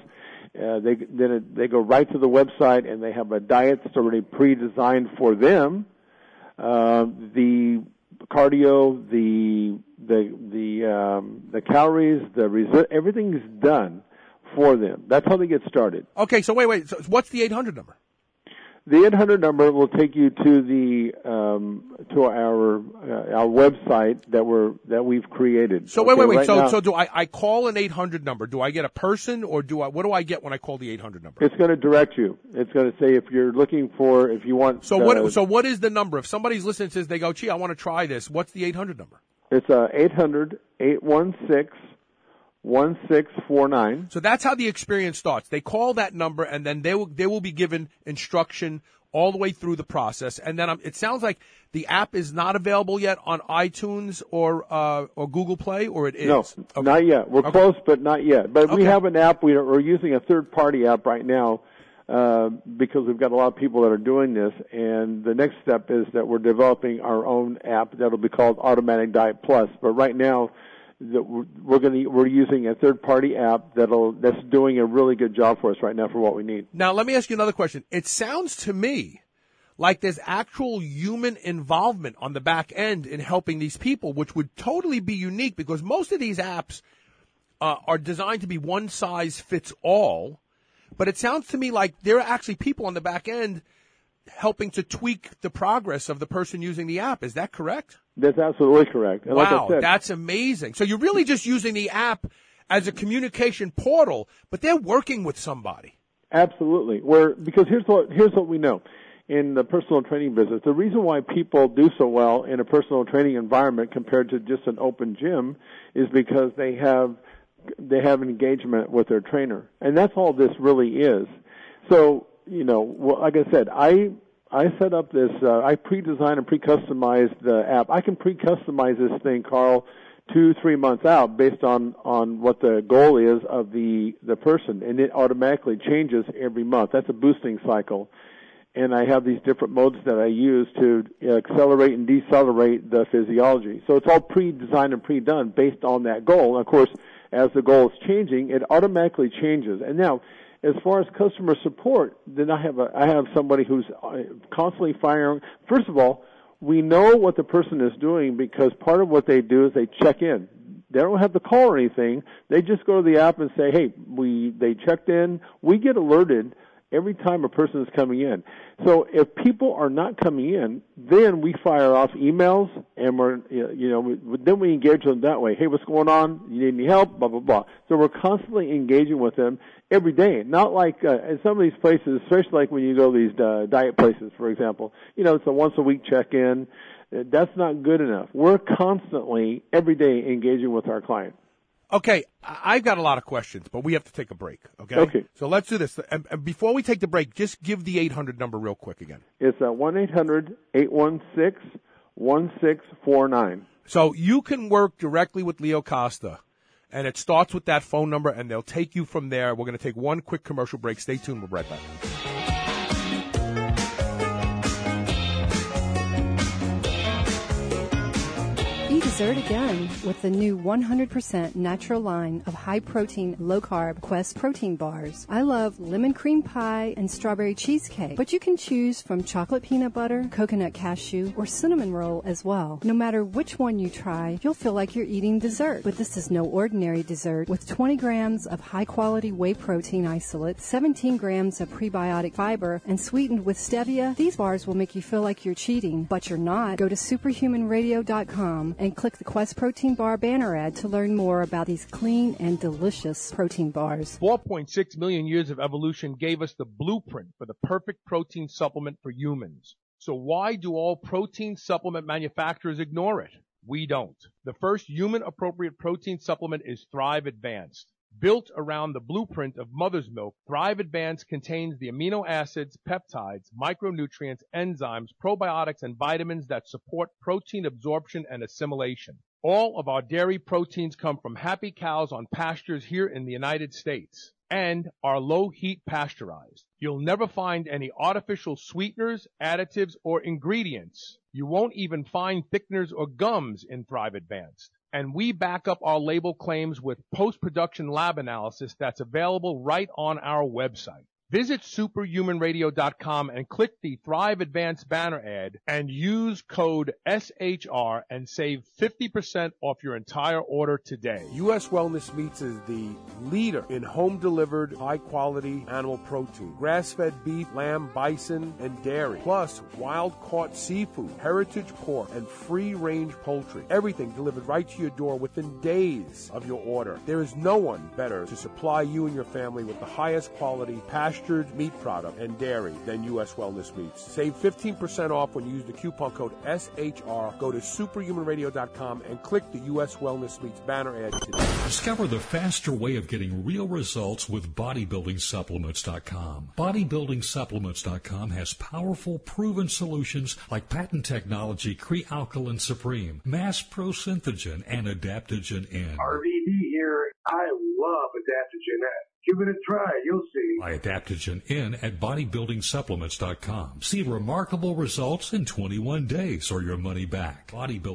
They go right to the website, and they have a diet that's already pre-designed for them. The cardio, the calories, everything's done for them. That's how they get started. Okay, so wait. So what's the 800 number? The 800 number will take you to the to our website that we've created. So okay, wait. Right now, So do I call an 800 number? Do I get a person, or what do I get when I call the 800 number? It's going to direct you. It's going to say if you want. So what is the number? If somebody's listening and says they go, gee, I want to try this, what's the 800 number? It's 800-816-1649. So that's how the experience starts. They call that number, and then they will be given instruction all the way through the process. And then it sounds like the app is not available yet on iTunes or Google Play, or it is? No, okay. Not yet. We're close, but not yet. But we have an app. We're using a third-party app right now because we've got a lot of people that are doing this. And the next step is that we're developing our own app that'll be called Automatic Diet Plus. But right now, we're using a third-party app that's doing a really good job for us right now for what we need. Now, let me ask you another question. It sounds to me like there's actual human involvement on the back end in helping these people, which would totally be unique because most of these apps are designed to be one size fits all. But it sounds to me like there are actually people on the back end helping to tweak the progress of the person using the app. Is that correct? That's absolutely correct. And wow, like I said, that's amazing. So you're really just using the app as a communication portal, but they're working with somebody. Absolutely. Because here's what we know. In the personal training business, the reason why people do so well in a personal training environment compared to just an open gym is because they have an engagement with their trainer. And that's all this really is. So, like I said, I set up this, I pre-designed and pre-customized the app. I can pre-customize this thing, Carl, 2-3 months out based on what the goal is of the person, and it automatically changes every month. That's a boosting cycle. And I have these different modes that I use to accelerate and decelerate the physiology. So it's all pre-designed and pre-done based on that goal. And of course, as the goal is changing, it automatically changes. And now, as far as customer support, then I have somebody who's constantly firing. First of all, we know what the person is doing because part of what they do is they check in. They don't have to call or anything. They just go to the app and say, hey, they checked in. We get alerted every time a person is coming in. So if people are not coming in, then we fire off emails and then we engage them that way. Hey, what's going on? You need any help? Blah, blah, blah. So we're constantly engaging with them every day. Not like in some of these places, especially like when you go to these diet places, for example, it's a once a week check-in. That's not good enough. We're constantly, every day, engaging with our client. Okay, I've got a lot of questions, but we have to take a break, okay? Okay. So let's do this. And before we take the break, just give the 800 number real quick again. It's 1-800-816-1649. So you can work directly with Leo Costa, and it starts with that phone number, and they'll take you from there. We're going to take one quick commercial break. Stay tuned. We'll be right back. Dessert again with the new 100% natural line of high-protein, low-carb Quest protein bars. I love lemon cream pie and strawberry cheesecake, but you can choose from chocolate peanut butter, coconut cashew, or cinnamon roll as well. No matter which one you try, you'll feel like you're eating dessert. But this is no ordinary dessert. With 20 grams of high-quality whey protein isolate, 17 grams of prebiotic fiber, and sweetened with stevia, these bars will make you feel like you're cheating, but you're not. Go to superhumanradio.com and click the Quest Protein Bar banner ad to learn more about these clean and delicious protein bars. 4.6 million years of evolution gave us the blueprint for the perfect protein supplement for humans. So why do all protein supplement manufacturers ignore it? We don't. The first human-appropriate protein supplement is Thrive Advanced. Built around the blueprint of mother's milk, Thrive Advanced contains the amino acids, peptides, micronutrients, enzymes, probiotics, and vitamins that support protein absorption and assimilation. All of our dairy proteins come from happy cows on pastures here in the United States and are low-heat pasteurized. You'll never find any artificial sweeteners, additives, or ingredients. You won't even find thickeners or gums in Thrive Advanced. And we back up our label claims with post-production lab analysis that's available right on our website. Visit superhumanradio.com and click the Thrive Advanced banner ad and use code SHR and save 50% off your entire order today. U.S. Wellness Meats is the leader in home-delivered, high-quality animal protein. Grass-fed beef, lamb, bison, and dairy. Plus, wild-caught seafood, heritage pork, and free-range poultry. Everything delivered right to your door within days of your order. There is no one better to supply you and your family with the highest quality pastured meat product and dairy than U.S. Wellness Meats. Save 15% off when you use the coupon code SHR. Go to superhumanradio.com and click the U.S. Wellness Meats banner ad today. Discover the faster way of getting real results with bodybuildingsupplements.com. Bodybuildingsupplements.com has powerful, proven solutions like patent technology Crealkaline Supreme, Mass Pro Synthogen, and Adaptogen N. RVD here. I love Adaptogen N. Give it a try. You'll see. Buy Adaptogen N at bodybuildingsupplements.com. See remarkable results in 21 days or your money back.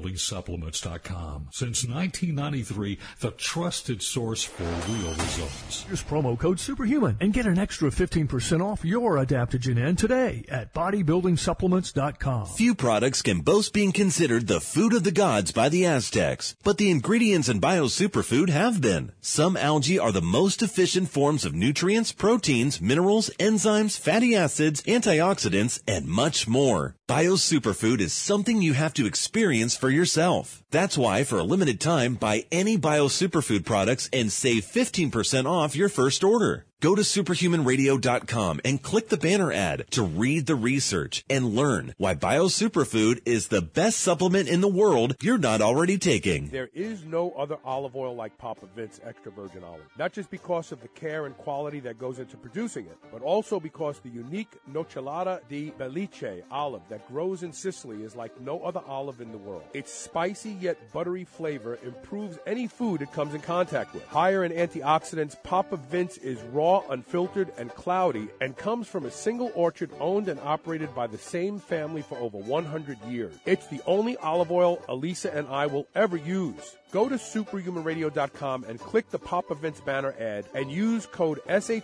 Bodybuildingsupplements.com. Since 1993, the trusted source for real results. Use promo code Superhuman and get an extra 15% off your Adaptogen N today at bodybuildingsupplements.com. Few products can boast being considered the food of the gods by the Aztecs, but the ingredients in BioSuperfood have been. Some algae are the most efficient forms of nutrients, proteins, minerals, enzymes, fatty acids, antioxidants, and much more. BioSuperfood is something you have to experience for yourself. That's why, for a limited time, buy any BioSuperfood products and save 15% off your first order. Go to superhumanradio.com and click the banner ad to read the research and learn why BioSuperfood is the best supplement in the world you're not already taking. There is no other olive oil like Papa Vince Extra Virgin Olive. Not just because of the care and quality that goes into producing it, but also because the unique Nocellara di Belice olive that grows in Sicily is like no other olive in the world. Its spicy yet buttery flavor improves any food it comes in contact with. Higher in antioxidants, Papa Vince is raw, unfiltered, and cloudy, and comes from a single orchard owned and operated by the same family for over 100 years. It's the only olive oil Elisa and I will ever use. Go to superhumanradio.com and click the Papa Vince banner ad and use code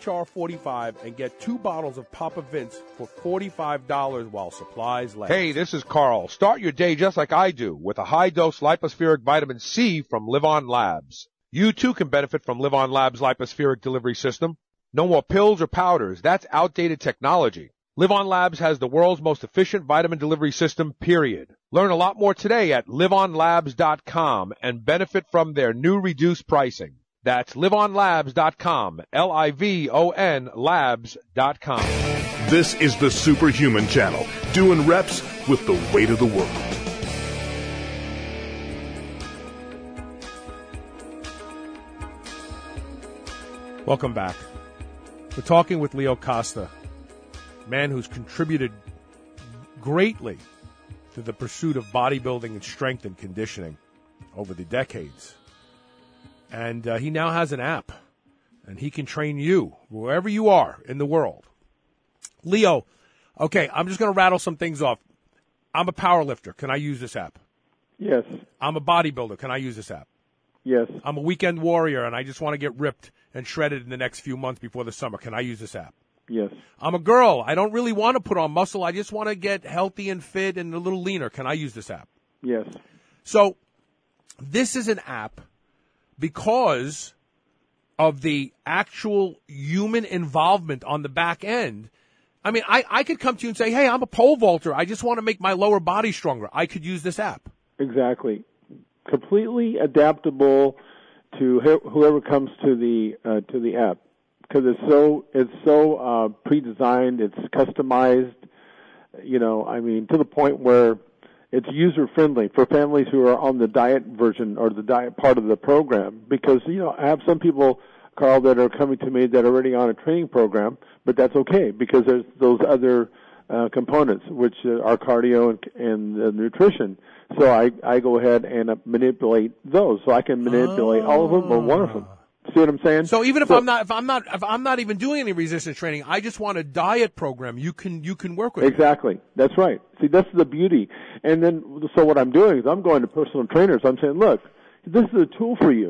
SHR45 and get 2 bottles of Papa Vince for $45 while supplies last. Hey, this is Carl. Start your day just like I do with a high-dose lipospheric vitamin C from Live On Labs. You too can benefit from Live On Labs' lipospheric delivery system. No more pills or powders. That's outdated technology. Live On Labs has the world's most efficient vitamin delivery system, period. Learn a lot more today at liveonlabs.com and benefit from their new reduced pricing. That's liveonlabs.com, Livon labs.com. This is the Superhuman Channel, doing reps with the weight of the world. Welcome back. We're talking with Leo Costa, a man who's contributed greatly to the pursuit of bodybuilding and strength and conditioning over the decades. And he now has an app, and he can train you wherever you are in the world. Leo, okay, I'm just going to rattle some things off. I'm a power lifter. Can I use this app? Yes. I'm a bodybuilder. Can I use this app? Yes. I'm a weekend warrior, and I just want to get ripped and shredded in the next few months before the summer. Can I use this app? Yes. I'm a girl. I don't really want to put on muscle. I just want to get healthy and fit and a little leaner. Can I use this app? Yes. So this is an app because of the actual human involvement on the back end. I mean, I could come to you and say, hey, I'm a pole vaulter. I just want to make my lower body stronger. I could use this app. Exactly. Completely adaptable to whoever comes to the app, because it's so pre-designed, it's customized. You know, I mean, to the point where it's user friendly for families who are on the diet version or the diet part of the program. Because I have some people, Carl, that are coming to me that are already on a training program, but that's okay because there's those other components, which are cardio and nutrition. So I go ahead and manipulate those. So I can manipulate all of them or one of them. See what I'm saying? So even if I'm not even doing any resistance training, I just want a diet program. You can work with. Exactly. That's right. See, that's the beauty. And then, so what I'm doing is I'm going to personal trainers. I'm saying, look, this is a tool for you.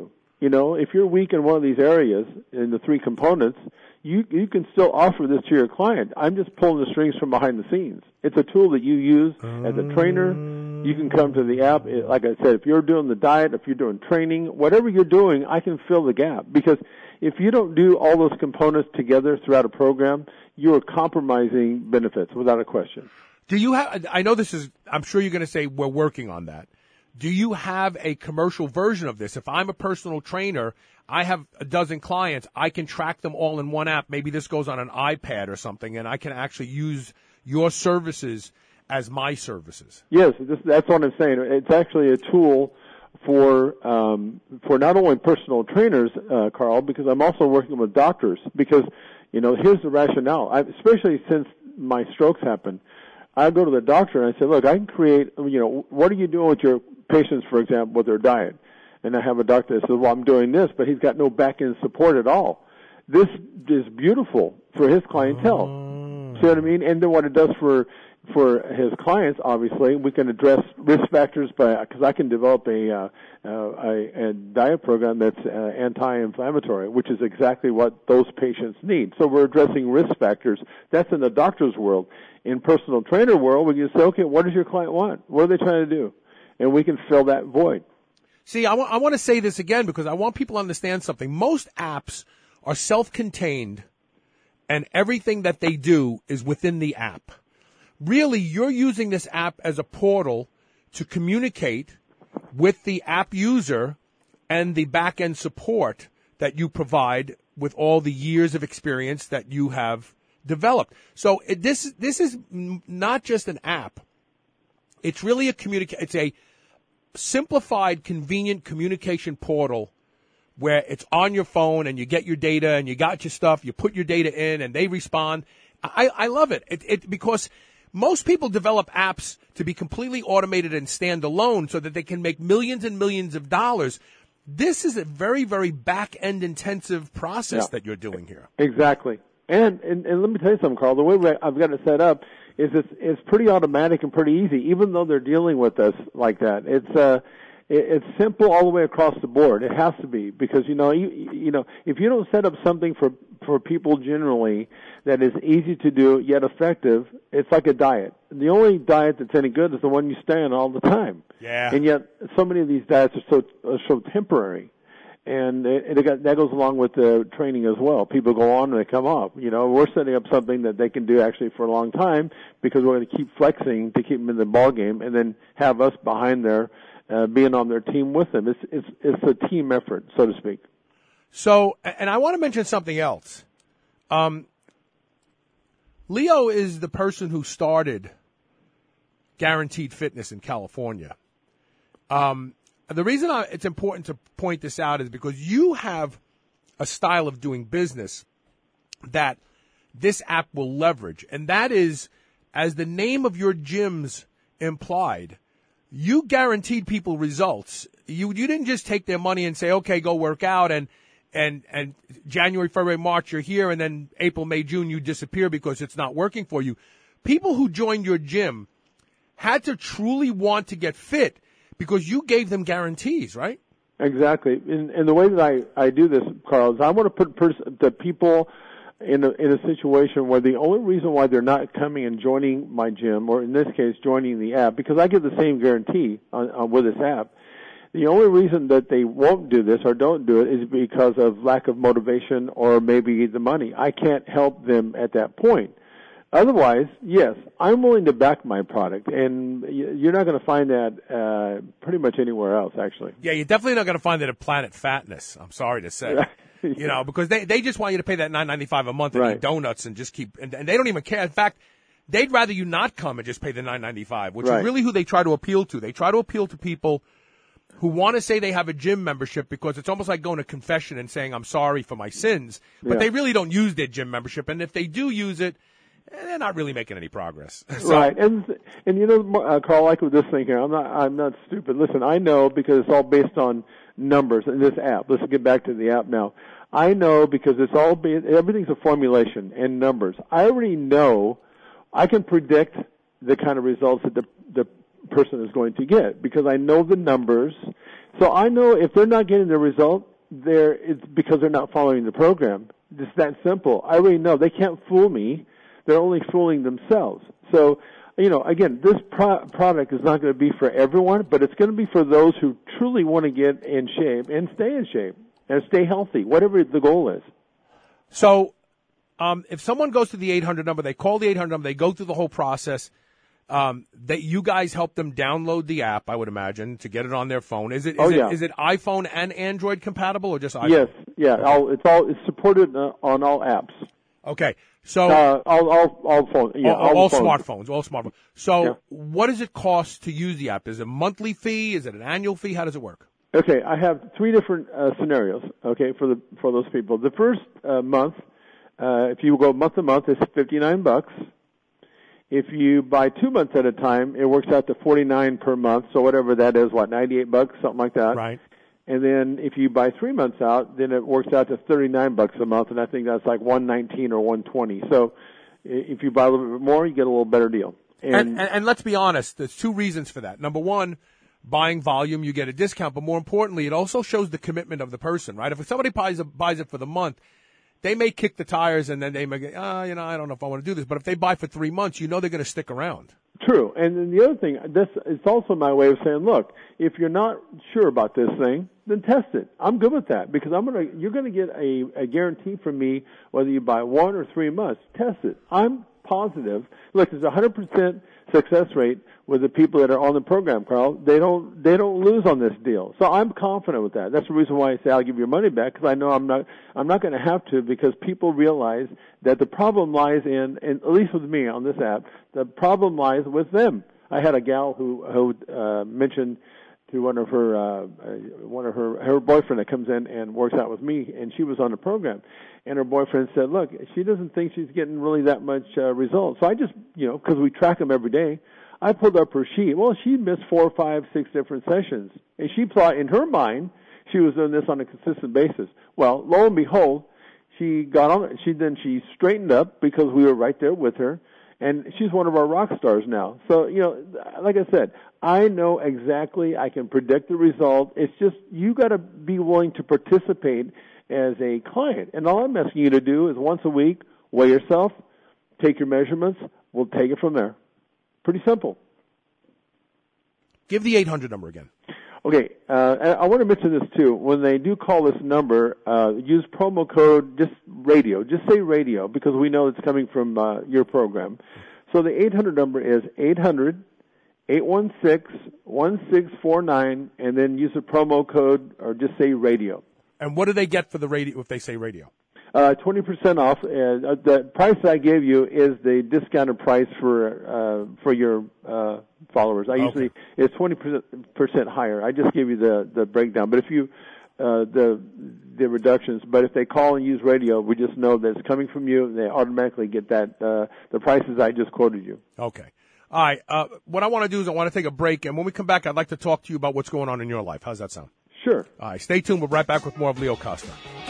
You know, if you're weak in one of these areas, in the 3 components, you can still offer this to your client. I'm just pulling the strings from behind the scenes. It's a tool that you use as a trainer. You can come to the app. Like I said, if you're doing the diet, if you're doing training, whatever you're doing, I can fill the gap. Because if you don't do all those components together throughout a program, you are compromising benefits without a question. Do you have, I know this is, I'm sure you're going to say we're working on that. Do you have a commercial version of this? If I'm a personal trainer, I have a dozen clients, I can track them all in one app. Maybe this goes on an iPad or something, and I can actually use your services as my services. Yes, that's what I'm saying. It's actually a tool for not only personal trainers, Carl, because I'm also working with doctors. Because, you know, here's the rationale. Especially since my strokes happened, I go to the doctor and I say, look, I can create, you know, what are you doing with your patients, for example, with their diet? And I have a doctor that says, well, I'm doing this, but he's got no back-end support at all. This is beautiful for his clientele. See what I mean? And then what it does for his clients, obviously, we can address risk factors because I can develop a diet program that's anti-inflammatory, which is exactly what those patients need. So we're addressing risk factors. That's in the doctor's world. In personal trainer world, we can say, okay, what does your client want? What are they trying to do? And we can fill that void. See, I want to say this again because I want people to understand something. Most apps are self-contained, and everything that they do is within the app. Really, you're using this app as a portal to communicate with the app user and the back-end support that you provide with all the years of experience that you have developed. So this is not just an app. It's really it's a simplified, convenient communication portal where it's on your phone and you get your data and you got your stuff, you put your data in and they respond. I love it. Because most people develop apps to be completely automated and stand alone so that they can make millions and millions of dollars. This is a very, very back-end intensive process that you're doing here. Exactly. And let me tell you something, Carl. The way I've got it set up is it's pretty automatic and pretty easy, even though they're dealing with us like that. It's simple all the way across the board. It has to be because you know if you don't set up something for people generally that is easy to do yet effective, it's like a diet. The only diet that's any good is the one you stay on all the time. Yeah. And yet so many of these diets are so temporary. And that goes along with the training as well. People go on and they come off. You know, we're setting up something that they can do actually for a long time because we're going to keep flexing to keep them in the ball game, and then have us behind there, being on their team with them. It's a team effort, so to speak. So, and I want to mention something else. Leo is the person who started Guaranteed Fitness in California. The reason it's important to point this out is because you have a style of doing business that this app will leverage. And that is, as the name of your gyms implied, you guaranteed people results. You didn't just take their money and say, okay, go work out, and January, February, March, you're here, and then April, May, June, you disappear because it's not working for you. People who joined your gym had to truly want to get fit because you gave them guarantees, right? Exactly. And the way that I do this, Carl, is I want to put the people in a situation where the only reason why they're not coming and joining my gym, or in this case, joining the app, because I give the same guarantee with this app, the only reason that they won't do this or don't do it is because of lack of motivation or maybe the money. I can't help them at that point. Otherwise, yes, I'm willing to back my product, and you're not going to find that pretty much anywhere else, actually. Yeah, you're definitely not going to find it at Planet Fatness, I'm sorry to say. You know, because they just want you to pay that $9.95 a month and eat donuts and just keep, and they don't even care. In fact, they'd rather you not come and just pay the $9.95, which is really who they try to appeal to. They try to appeal to people who want to say they have a gym membership because it's almost like going to confession and saying, I'm sorry for my sins, but they really don't use their gym membership, and if they do use it, they're not really making any progress. Right, and you know, Carl, like with this thing here, I'm not stupid. Listen, I know because it's all based on numbers in this app. Let's get back to the app now. I know because it's all everything's a formulation and numbers. I already know. I can predict the kind of results that the person is going to get because I know the numbers. So I know if they're not getting the result, it's because they're not following the program. It's that simple. I already know they can't fool me. They're only fooling themselves. So, again, this product is not going to be for everyone, but it's going to be for those who truly want to get in shape and stay in shape and stay healthy, whatever the goal is. So, if someone goes to the 800 number, they call the 800 number, they go through the whole process. That you guys help them download the app, I would imagine, to get it on their phone. Is it iPhone and Android compatible, or just iPhone? Yes, yeah. It's supported on all apps. Okay, so all phones, yeah, all smartphones. So, what does it cost to use the app? Is it a monthly fee? Is it an annual fee? How does it work? Okay, I have three different scenarios. Okay, for those people. The first month, if you go month to month, it's $59. If you buy 2 months at a time, it works out to $49 per month. So whatever that is, $98, something like that. Right. And then if you buy 3 months out, then it works out to $39 a month, and I think that's like $119 or $120. So if you buy a little bit more, you get a little better deal. And let's be honest, there's two reasons for that. Number one, buying volume, you get a discount, but more importantly, it also shows the commitment of the person, right? If somebody buys it for the month, they may kick the tires and then they may go, I don't know if I want to do this. But if they buy for 3 months, they're going to stick around. True. And then the other thing, it's also my way of saying, look, if you're not sure about this thing, then test it. I'm good with that because you're going to get a guarantee from me whether you buy 1 or 3 months. Test it. I'm positive. Look, there's a 100% success rate with the people that are on the program, Carl. They don't lose on this deal. So I'm confident with that. That's the reason why I say I'll give your money back, because I know I'm not going to have to, because people realize that the problem lies in, and at least with me on this app, the problem lies with them. I had a gal who mentioned to one of her boyfriend that comes in and works out with me, and she was on the program. And her boyfriend said, look, she doesn't think she's getting really that much results. So I just, because we track them every day, I pulled up her sheet. Well, she missed 4, 5, 6 different sessions. And she thought in her mind she was doing this on a consistent basis. Well, lo and behold, she got on it. She straightened up because we were right there with her. And she's one of our rock stars now. So, like I said, I know exactly, I can predict the result. It's just you got to be willing to participate as a client. And all I'm asking you to do is once a week, weigh yourself, take your measurements. We'll take it from there. Pretty simple. Give the 800 number again. Okay. I want to mention this, too. When they do call this number, use promo code just radio. Just say radio, because we know it's coming from your program. So the 800 number is 800-816-1649, and then use the promo code or just say radio. And what do they get for the radio if they say radio? 20% off. The price I gave you is the discounted price for your followers. Usually it's 20% higher. I just gave you the breakdown. But if you the reductions, but if they call and use radio, we just know that it's coming from you, and they automatically get that the prices I just quoted you. Okay. All right. What I want to do is I want to take a break, and when we come back, I'd like to talk to you about what's going on in your life. How's that sound? Sure. All right. Stay tuned. We'll be right back with more of Leo Costa.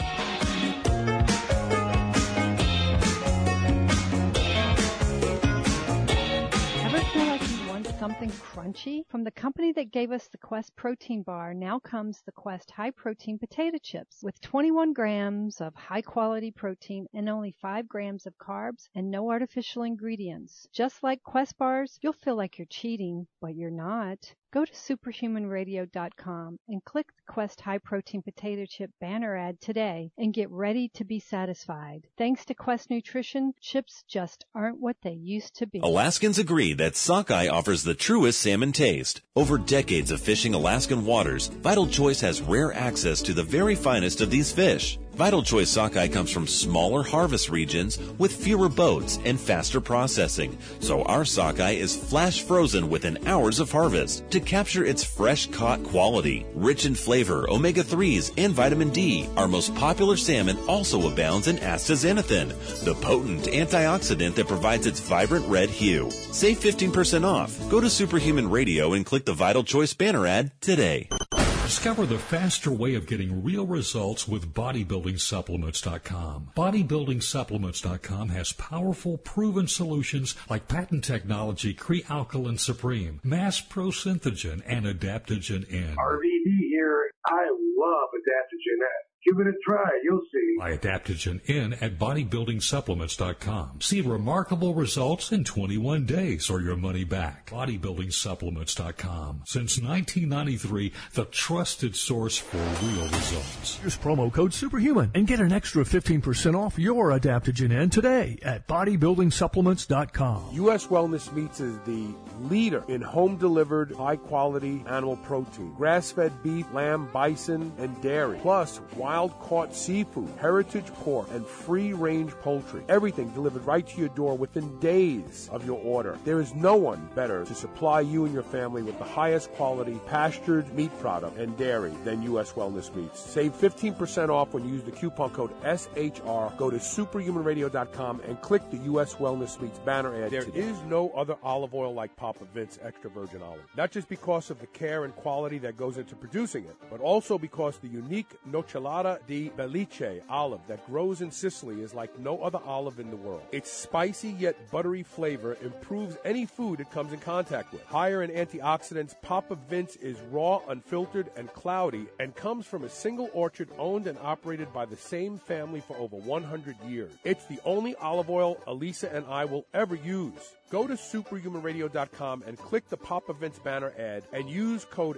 Something crunchy? From the company that gave us the Quest protein bar, now comes the Quest high protein potato chips with 21 grams of high quality protein and only 5 grams of carbs and no artificial ingredients. Just like Quest bars, you'll feel like you're cheating, but you're not. Go to superhumanradio.com and click the Quest high protein potato chip banner ad today and get ready to be satisfied. Thanks to Quest Nutrition, chips just aren't what they used to be. Alaskans agree that sockeye offers the truest salmon taste. Over decades of fishing Alaskan waters, Vital Choice has rare access to the very finest of these fish. Vital Choice sockeye comes from smaller harvest regions with fewer boats and faster processing, so our sockeye is flash frozen within hours of harvest to capture its fresh caught quality. Rich in flavor, omega-3s, and vitamin D, our most popular salmon also abounds in astaxanthin, the potent antioxidant that provides its vibrant red hue. Save 15% off. Go to Superhuman Radio and click the Vital Choice banner ad today. Discover the faster way of getting real results with BodybuildingSupplements.com. BodybuildingSupplements.com has powerful, proven solutions like patent technology Crealkaline Supreme, Mass Prosynthogen, and Adaptogen N. RVD here. I love Adaptogen N. Give it a try. You'll see. Buy Adaptogen N at bodybuildingsupplements.com. See remarkable results in 21 days or your money back. Bodybuildingsupplements.com. Since 1993, the trusted source for real results. Use promo code Superhuman and get an extra 15% off your Adaptogen N today at bodybuildingsupplements.com. U.S. Wellness Meats is the leader in home-delivered, high-quality animal protein. Grass-fed beef, lamb, bison, and dairy. Plus, wild-caught seafood, heritage pork, and free-range poultry. Everything delivered right to your door within days of your order. There is no one better to supply you and your family with the highest quality pastured meat product and dairy than U.S. Wellness Meats. Save 15% off when you use the coupon code SHR. Go to superhumanradio.com and click the U.S. Wellness Meats banner ad. There is no other olive oil like Papa Vince extra virgin olive. Not just because of the care and quality that goes into producing it, but also because the unique Nocellara di Belice olive that grows in Sicily is like no other olive in the world. Its spicy yet buttery flavor improves any food it comes in contact with. Higher in antioxidants, Papa Vince is raw, unfiltered, and cloudy, and comes from a single orchard owned and operated by the same family for over 100 years. It's the only olive oil Elisa and I will ever use. Go to superhumanradio.com and click the Papa Vince banner ad and use code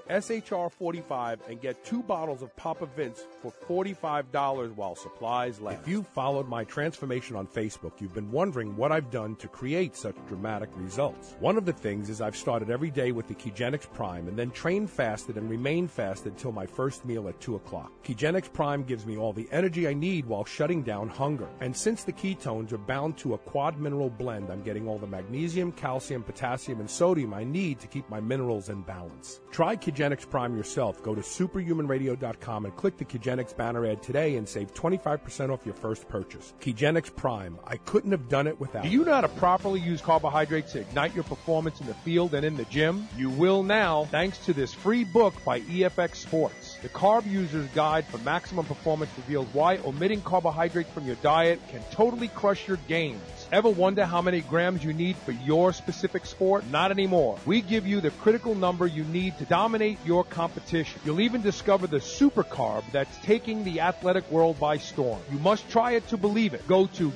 SHR45 and get 2 bottles of Papa Vince for $45 while supplies last. If you followed my transformation on Facebook, you've been wondering what I've done to create such dramatic results. One of the things is I've started every day with the Kegenix Prime and then trained fasted and remained fasted till my first meal at 2 o'clock. Kegenix Prime gives me all the energy I need while shutting down hunger. And since the ketones are bound to a quad mineral blend, I'm getting all the magnesium, calcium, potassium, and sodium I need to keep my minerals in balance. Try Kegenix Prime yourself. Go to superhumanradio.com and click the Kegenix banner ad today and save 25% off your first purchase. Kegenix Prime. I couldn't have done it without. Do you know how to properly use carbohydrates to ignite your performance in the field and in the gym? You will now, thanks to this free book by EFX Sports. The Carb User's Guide for Maximum Performance reveals why omitting carbohydrates from your diet can totally crush your gains. Ever wonder how many grams you need for your specific sport? Not anymore. We give you the critical number you need to dominate your competition. You'll even discover the super carb that's taking the athletic world by storm. You must try it to believe it. Go to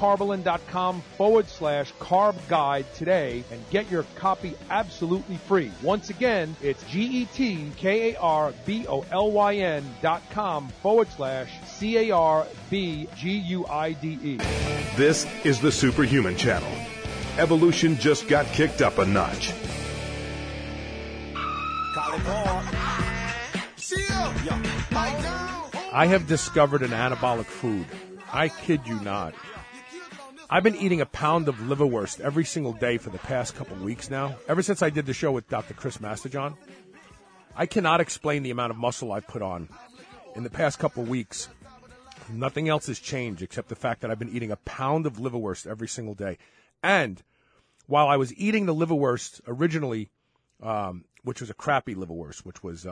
getcarbolyn.com/carb guide today and get your copy absolutely free. Once again, it's GETKARBOLYN.com/CARBGUIDE. This is the Superhuman Channel. Evolution just got kicked up a notch. I have discovered an anabolic food. I kid you not. I've been eating a pound of liverwurst every single day for the past couple weeks now, ever since I did the show with Dr. Chris Masterjohn. I cannot explain the amount of muscle I've put on in the past couple weeks. Nothing else has changed except the fact that I've been eating a pound of liverwurst every single day. And while I was eating the liverwurst originally, which was a crappy liverwurst, which was,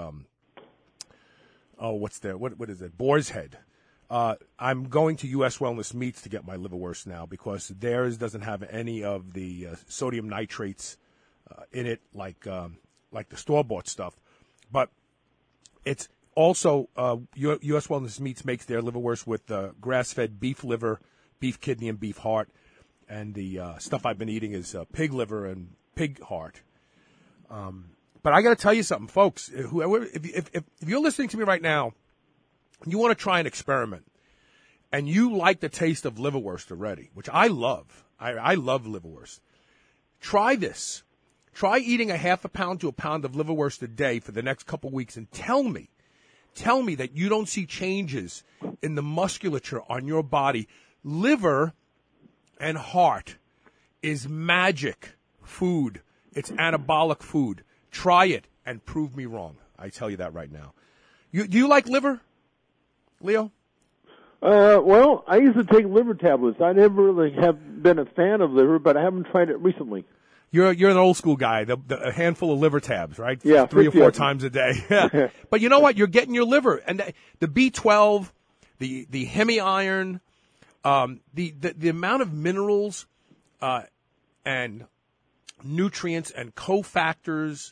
what is it? Boar's head. I'm going to U.S. Wellness Meats to get my liverwurst now because theirs doesn't have any of the sodium nitrates in it like the store-bought stuff. But it's also, U.S. Wellness Meats makes their liverwurst with grass-fed beef liver, beef kidney, and beef heart. And the stuff I've been eating is pig liver and pig heart. But I got to tell you something, folks. Whoever, if you're listening to me right now, you want to try an experiment, and you like the taste of liverwurst already, which I love. I love liverwurst. Try this. Try eating a half a pound to a pound of liverwurst a day for the next couple weeks, and tell me that you don't see changes in the musculature on your body. Liver and heart is magic food. It's anabolic food. Try it and prove me wrong. I tell you that right now. Do you like liver, Leo? Well, I used to take liver tablets. I never really have been a fan of liver, but I haven't tried it recently. You're an old school guy. A handful of liver tabs, right? Yeah, 3 or 4 times a day. Yeah. But you know what? You're getting your liver and the B12, the hemi-iron, the amount of minerals and nutrients and cofactors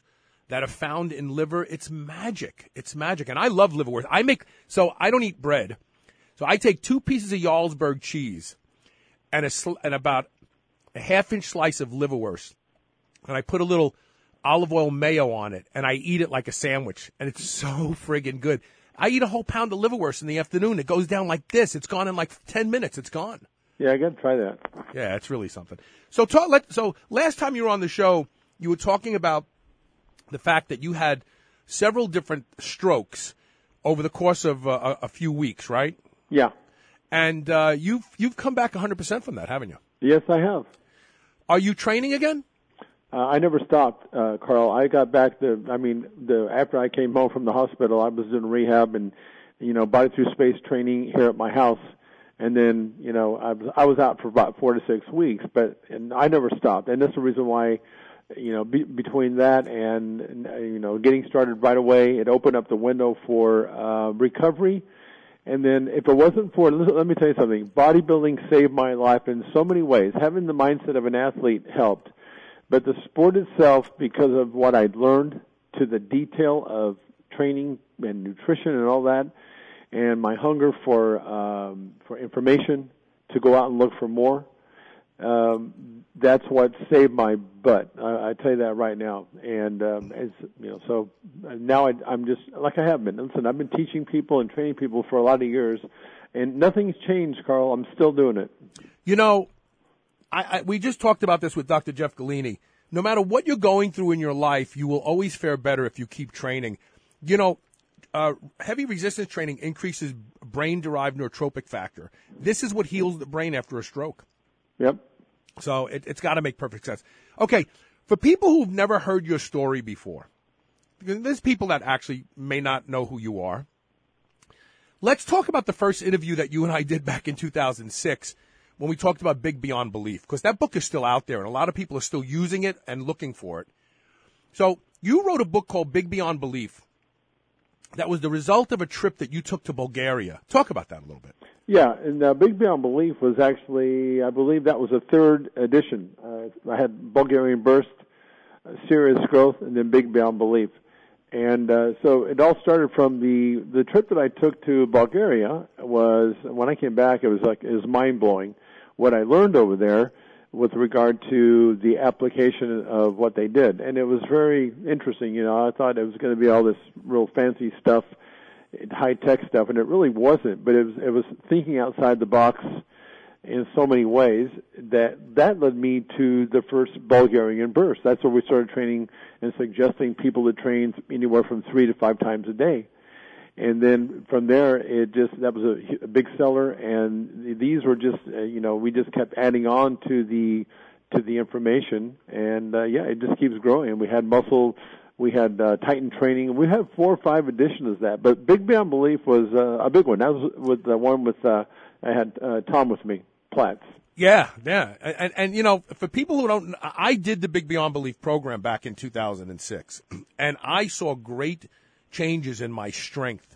that are found in liver. It's magic. It's magic. And I love liverwurst. So I don't eat bread. So I take 2 pieces of Jarlsberg cheese and about a half-inch slice of liverwurst. And I put a little olive oil mayo on it, and I eat it like a sandwich. And it's so friggin' good. I eat a whole pound of liverwurst in the afternoon. It goes down like this. It's gone in like 10 minutes. It's gone. Yeah, I got to try that. Yeah, it's really something. So last time you were on the show, you were talking about the fact that you had several different strokes over the course of a few weeks, right? Yeah. And you've come back 100% from that, haven't you? Yes, I have. Are you training again? I never stopped, Carl. I got back after I came home from the hospital, I was doing rehab and, body through space training here at my house. And then, I was out for about 4 to 6 weeks, and I never stopped. And that's the reason why, between that and, getting started right away, it opened up the window for recovery. And then if it wasn't for, let me tell you something, bodybuilding saved my life in so many ways. Having the mindset of an athlete helped. But the sport itself, because of what I'd learned to the detail of training and nutrition and all that, and my hunger for information to go out and look for more, that's what saved my butt. I tell you that right now. And so now I'm just like I have been. Listen, I've been teaching people and training people for a lot of years, and nothing's changed, Carl. I'm still doing it. We just talked about this with Dr. Jeff Galini. No matter what you're going through in your life, you will always fare better if you keep training. Heavy resistance training increases brain-derived neurotropic factor. This is what heals the brain after a stroke. Yep. So it's got to make perfect sense. Okay, for people who've never heard your story before, there's people that actually may not know who you are. Let's talk about the first interview that you and I did back in 2006 when we talked about Big Beyond Belief, because that book is still out there, and a lot of people are still using it and looking for it. So you wrote a book called Big Beyond Belief that was the result of a trip that you took to Bulgaria. Talk about that a little bit. Yeah, and Big Beyond Belief was actually, I believe that was a 3rd edition. I had Bulgarian Burst, Serious Growth, and then Big Beyond Belief. And so it all started from the trip that I took to Bulgaria. Was when I came back, it was mind-blowing what I learned over there with regard to the application of what they did. And it was very interesting. I thought it was going to be all this real fancy stuff, high-tech stuff, and it really wasn't. But it was thinking outside the box in so many ways that led me to the first Bulgarian Burst. That's where we started training and suggesting people to train anywhere from 3 to 5 times a day. And then from there, that was a big seller, and these were just, we just kept adding on to the information, and it just keeps growing. We had muscle, we had Titan training, we had 4 or 5 editions of that. But Big Beyond Belief was a big one. That was with the one with I had Tom with me, Platts. Yeah. And for people who don't, I did the Big Beyond Belief program back in 2006, and I saw great changes in my strength.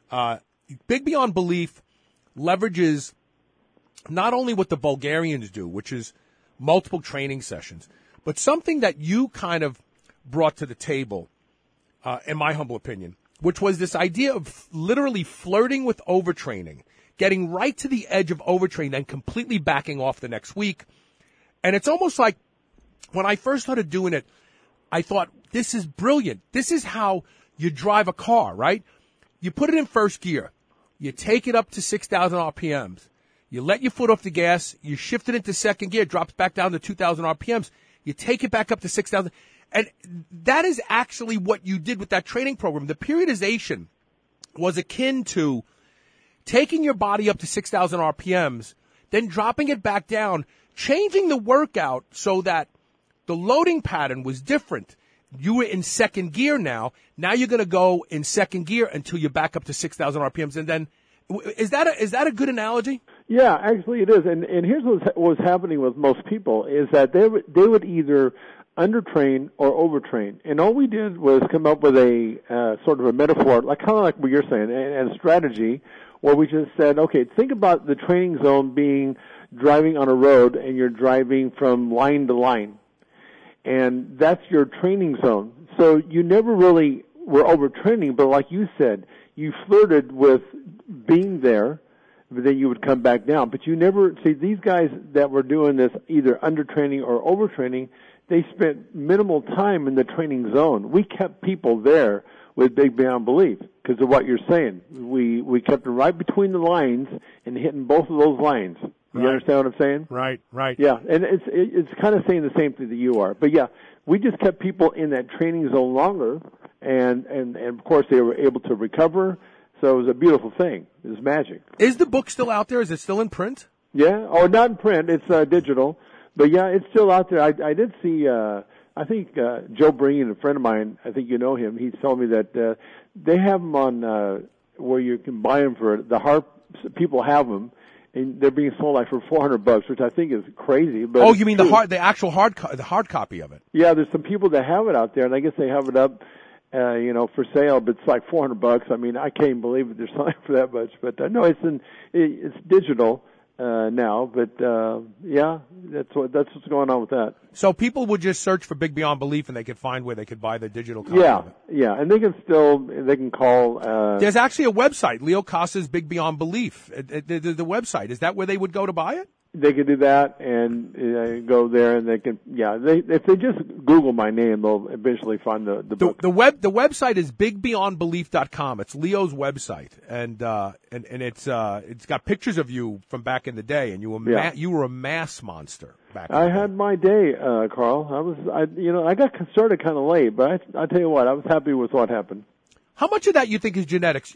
Big Beyond Belief leverages not only what the Bulgarians do, which is multiple training sessions, but something that you kind of brought to the table, in my humble opinion, which was this idea of literally flirting with overtraining, getting right to the edge of overtraining, then completely backing off the next week. And it's almost like when I first started doing it, I thought, this is brilliant. This is how you drive a car, right? You put it in first gear. You take it up to 6,000 RPMs. You let your foot off the gas. You shift it into second gear. It drops back down to 2,000 RPMs. You take it back up to 6,000. And that is actually what you did with that training program. The periodization was akin to taking your body up to 6,000 RPMs, then dropping it back down, changing the workout so that the loading pattern was different. You were in second gear now. Now you're going to go in second gear until you're back up to 6,000 RPMs. And then, is that a good analogy? Yeah, actually it is. And here's what was happening with most people is that they would either undertrain or overtrain. And all we did was come up with a sort of a metaphor, kind of like what you're saying, and a strategy where we just said, okay, think about the training zone being driving on a road and you're driving from line to line. And that's your training zone. So you never really were overtraining, but like you said, you flirted with being there, but then you would come back down. But you never, see, these guys that were doing this either undertraining or overtraining, they spent minimal time in the training zone. We kept people there with Big Beyond Belief because of what you're saying. We kept them right between the lines and hitting both of those lines. You understand what I'm saying? Right. Yeah, and it's kind of saying the same thing that you are. But yeah, we just kept people in that training zone longer, and of course they were able to recover. So it was a beautiful thing. It was magic. Is the book still out there? Is it still in print? Yeah, or not in print. It's digital. But yeah, it's still out there. I did see, I think Joe Breen, a friend of mine, I think you know him, he's telling me that they have them on where you can buy them for the hard, people have them, and they're being sold like for $400, which I think is crazy. But oh, you mean the actual hard copy of it? Yeah, there's some people that have it out there, and I guess they have it up, for sale, but it's like $400. I mean, I can't even believe it. They're selling for that much. But no, it's digital now. But yeah, that's what's going on with that. So people would just search for Big Beyond Belief, and they could find where they could buy the digital copy. Yeah, of it. Yeah, and they can call. There's actually a website, Leo Casas Big Beyond Belief. The website, is that where they would go to buy it? They could do that and go there, and they can. Yeah, if they just Google my name, they'll eventually find the book. The website is bigbeyondbelief.com. It's Leo's website, and it's got pictures of you from back in the day, and you were a mass monster back. I had my day, Carl. I got started kind of late, but I tell you what, I was happy with what happened. How much of that you think is genetics?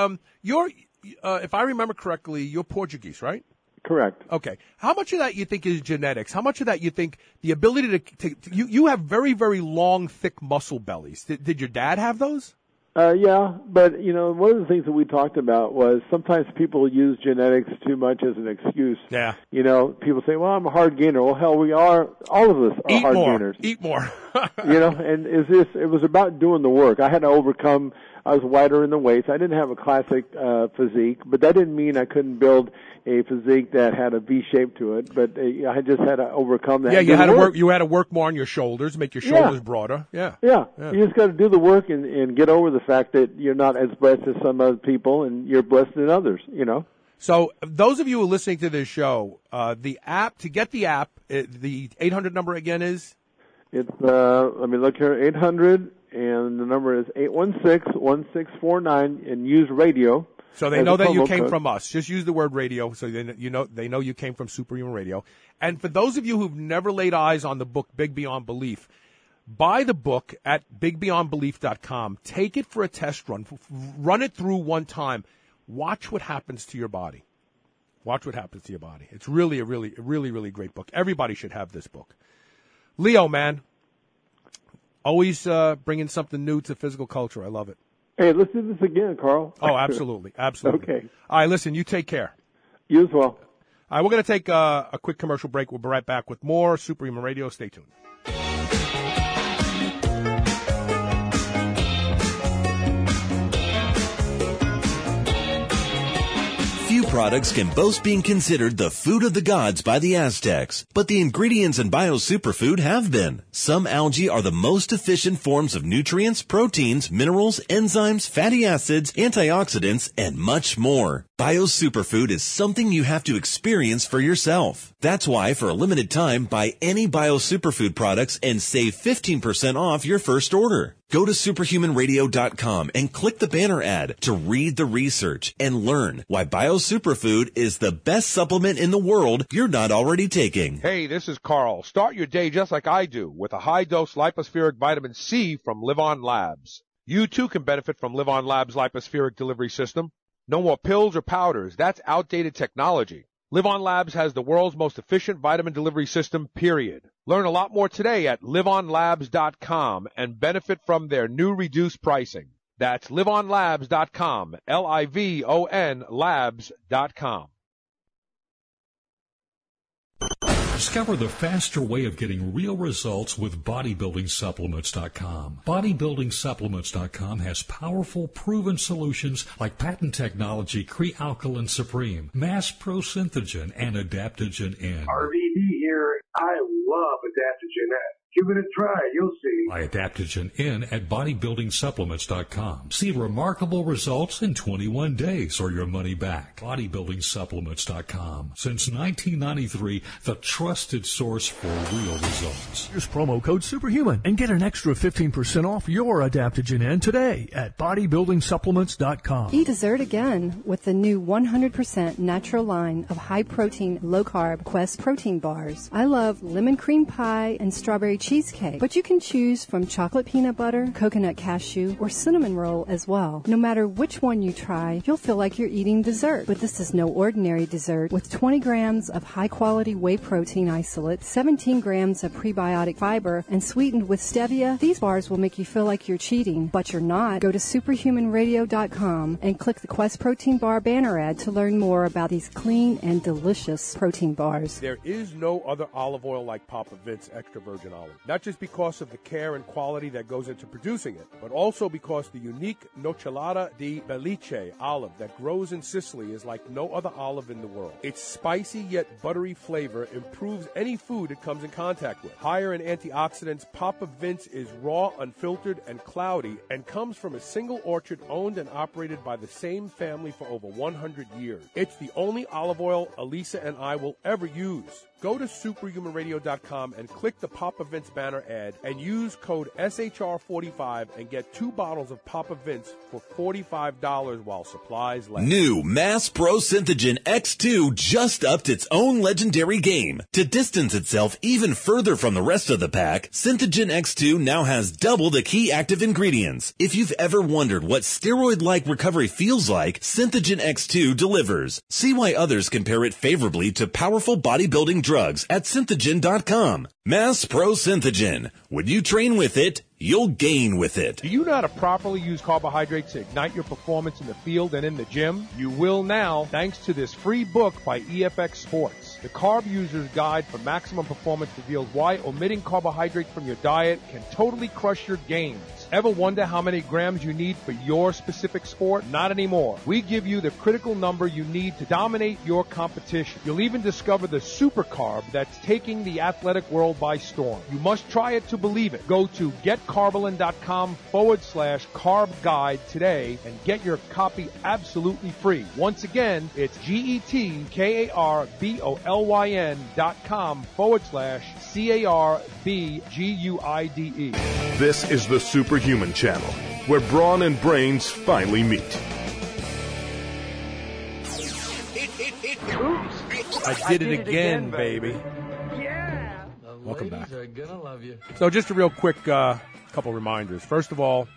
If I remember correctly, you're Portuguese, right? Correct. Okay. How much of that you think is genetics? How much of that you think the ability to you have very, very long, thick muscle bellies. Did your dad have those? Yeah, but one of the things that we talked about was sometimes people use genetics too much as an excuse. Yeah. People say, "Well, I'm a hard gainer." Well, hell, we are. All of us are hard gainers. Eat more. And it was about doing the work. I had to overcome. I was wider in the waist. I didn't have a classic physique, but that didn't mean I couldn't build a physique that had a V shape to it. But I just had to overcome that. Yeah, you had to work. You had to work more on your shoulders, make your shoulders broader. Yeah. You just got to do the work and get over the fact that you're not as blessed as some other people, and you're blessed than others. So those of you who are listening to this show, the app to get the app, the 800 number again is. It's let me look here, 800. And the number is 816-1649, and use radio. So they know that you came from us. Just use the word radio, so they know you came from Superhuman Radio. And for those of you who've never laid eyes on the book Big Beyond Belief, buy the book at bigbeyondbelief.com. Take it for a test run. Run it through one time. Watch what happens to your body. Watch what happens to your body. It's really a really great book. Everybody should have this book. Leo, man. Always bringing something new to physical culture. I love it. Hey, let's do this again, Carl. Oh, absolutely. Okay. All right, listen, you take care. You as well. All right, we're going to take a quick commercial break. We'll be right back with more Superhuman Radio. Stay tuned. Few products can boast being considered the food of the gods by the Aztecs, but the ingredients in BioSuperfood have been. Some algae are the most efficient forms of nutrients, proteins, minerals, enzymes, fatty acids, antioxidants, and much more. BioSuperfood is something you have to experience for yourself. That's why, for a limited time, buy any BioSuperfood products and save 15% off your first order. Go to superhumanradio.com and click the banner ad to read the research and learn why BioSuperfood is the best supplement in the world you're not already taking. Hey, this is Carl. Start your day just like I do with a high-dose lipospheric vitamin C from Live On Labs. You too can benefit from Live On Labs' lipospheric delivery system. No more pills or powders. That's outdated technology. Live On Labs has the world's most efficient vitamin delivery system, period. Learn a lot more today at liveonlabs.com and benefit from their new reduced pricing. That's liveonlabs.com, Livon labs.com. Discover the faster way of getting real results with bodybuildingsupplements.com. Bodybuildingsupplements.com has powerful, proven solutions like patent technology, Crealkaline Supreme, Mass Prosynthogen, and Adaptogen N. RVD here. I love Adaptogen N. Give it a try. You'll see. Buy Adaptogen N at bodybuildingsupplements.com. See remarkable results in 21 days or your money back. Bodybuildingsupplements.com. Since 1993, the trusted source for real results. Use promo code Superhuman and get an extra 15% off your Adaptogen N today at bodybuildingsupplements.com. Eat dessert again with the new 100% natural line of high-protein, low-carb Quest protein bars. I love lemon cream pie and strawberry cheesecake, but you can choose from chocolate peanut butter, coconut cashew, or cinnamon roll as well. No matter which one you try, you'll feel like you're eating dessert. But this is no ordinary dessert. With 20 grams of high-quality whey protein isolate, 17 grams of prebiotic fiber, and sweetened with stevia, these bars will make you feel like you're cheating, but you're not. Go to superhumanradio.com and click the Quest Protein Bar banner ad to learn more about these clean and delicious protein bars. There is no other olive oil like Papa Vince Extra Virgin Olive. Not just because of the care and quality that goes into producing it, but also because the unique Nocellara di Belice olive that grows in Sicily is like no other olive in the world. Its spicy yet buttery flavor improves any food it comes in contact with. Higher in antioxidants, Papa Vince is raw, unfiltered, and cloudy, and comes from a single orchard owned and operated by the same family for over 100 years. It's the only olive oil Elisa and I will ever use. Go to superhumanradio.com and click the Papa Vince banner ad and use code SHR45 and get 2 bottles of Papa Vince for $45 while supplies last. New Mass Pro Synthogen X2 just upped its own legendary game. To distance itself even further from the rest of the pack, Synthogen X2 now has double the key active ingredients. If you've ever wondered what steroid-like recovery feels like, Synthogen X2 delivers. See why others compare it favorably to powerful bodybuilding drugs at Synthogen.com. Mass Pro Synthogen. When you train with it, you'll gain with it. Do you know how to properly use carbohydrates to ignite your performance in the field and in the gym? You will now, thanks to this free book by EFX Sports. The Carb User's Guide for Maximum Performance reveals why omitting carbohydrates from your diet can totally crush your gains. Ever wonder how many grams you need for your specific sport? Not anymore. We give you the critical number you need to dominate your competition. You'll even discover the super carb that's taking the athletic world by storm. You must try it to believe it. Go to getcarbolyn.com/carb guide today and get your copy absolutely free. Once again, it's GETKARBOLYN.com/CARBGUIDE. This is the Superhuman Channel, where brawn and brains finally meet. I did it again, baby. Yeah. Welcome back. Are gonna love you. So just a real quick couple reminders. First of all,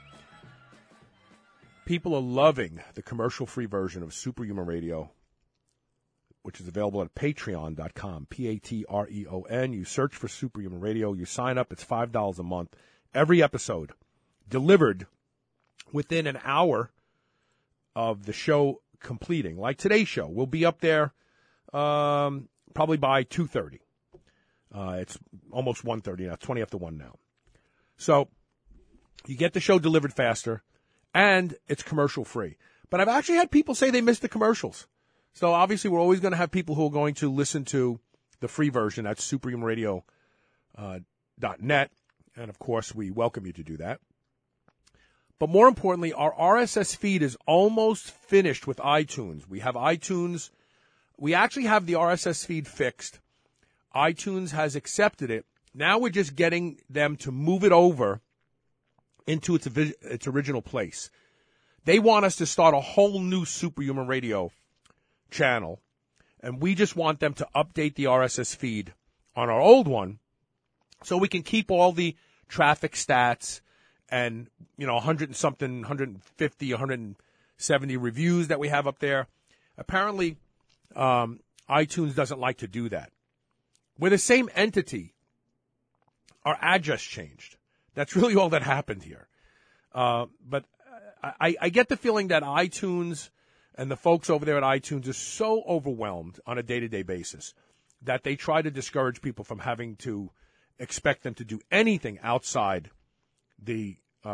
people are loving the commercial-free version of Superhuman Radio, which is available at patreon.com, Patreon. You search for Superhuman Radio. You sign up. It's $5 a month. Every episode delivered within an hour of the show completing. Like today's show, we'll be up there probably by 2:30. It's almost 1:30 now, 20 after 1 now. So you get the show delivered faster, and it's commercial-free. But I've actually had people say they missed the commercials. So obviously we're always going to have people who are going to listen to the free version. That's superhumanradio.net. And, of course, we welcome you to do that. But more importantly, our RSS feed is almost finished with iTunes. We have iTunes. We actually have the RSS feed fixed. iTunes has accepted it. Now we're just getting them to move it over into its original place. They want us to start a whole new Superhuman Radio channel, and we just want them to update the RSS feed on our old one so we can keep all the traffic stats and, 100 and something, 150, 170 reviews that we have up there. Apparently, iTunes doesn't like to do that. We're the same entity. Our address changed. That's really all that happened here. But I get the feeling that iTunes and the folks over there at iTunes are so overwhelmed on a day-to-day basis that they try to discourage people from having to expect them to do anything outside the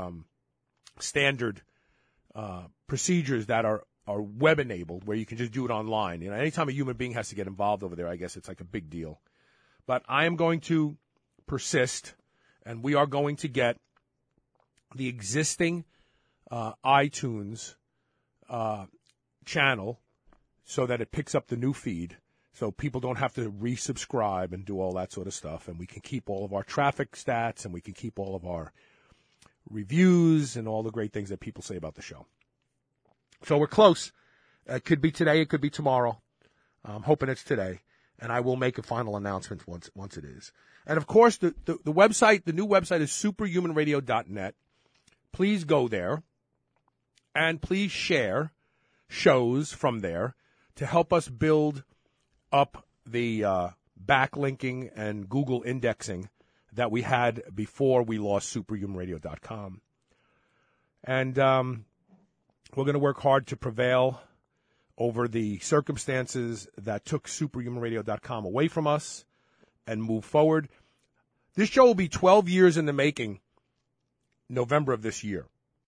standard procedures that are web-enabled, where you can just do it online. Anytime a human being has to get involved over there, I guess it's like a big deal. But I am going to persist And we are going to get the existing iTunes channel so that it picks up the new feed, so people don't have to resubscribe and do all that sort of stuff. And we can keep all of our traffic stats, and we can keep all of our reviews and all the great things that people say about the show. So we're close. It could be today. It could be tomorrow. I'm hoping it's today. And I will make a final announcement once it is. And, of course, the website, the new website is superhumanradio.net. Please go there. And please share shows from there to help us build up the backlinking and Google indexing that we had before we lost superhumanradio.com. And we're going to work hard to prevail over the circumstances that took superhumanradio.com away from us and move forward. This show will be 12 years in the making, November of this year.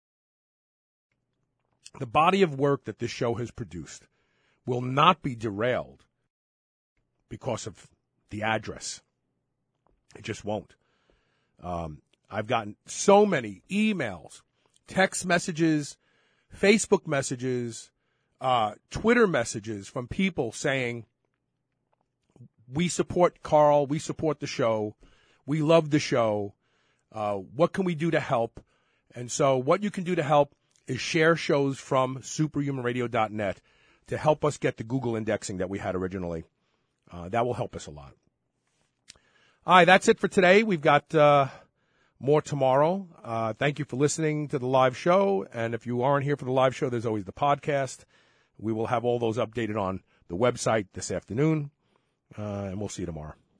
The body of work that this show has produced will not be derailed because of the address. It just won't. I've gotten so many emails, text messages, Facebook messages, Twitter messages from people saying, we support Carl, we support the show, we love the show, what can we do to help? And so what you can do to help is share shows from superhumanradio.net to help us get the Google indexing that we had originally. That will help us a lot. All right, that's it for today. We've got more tomorrow. Thank you for listening to the live show. And if you aren't here for the live show, there's always the podcast. We will have all those updated on the website this afternoon. And we'll see you tomorrow.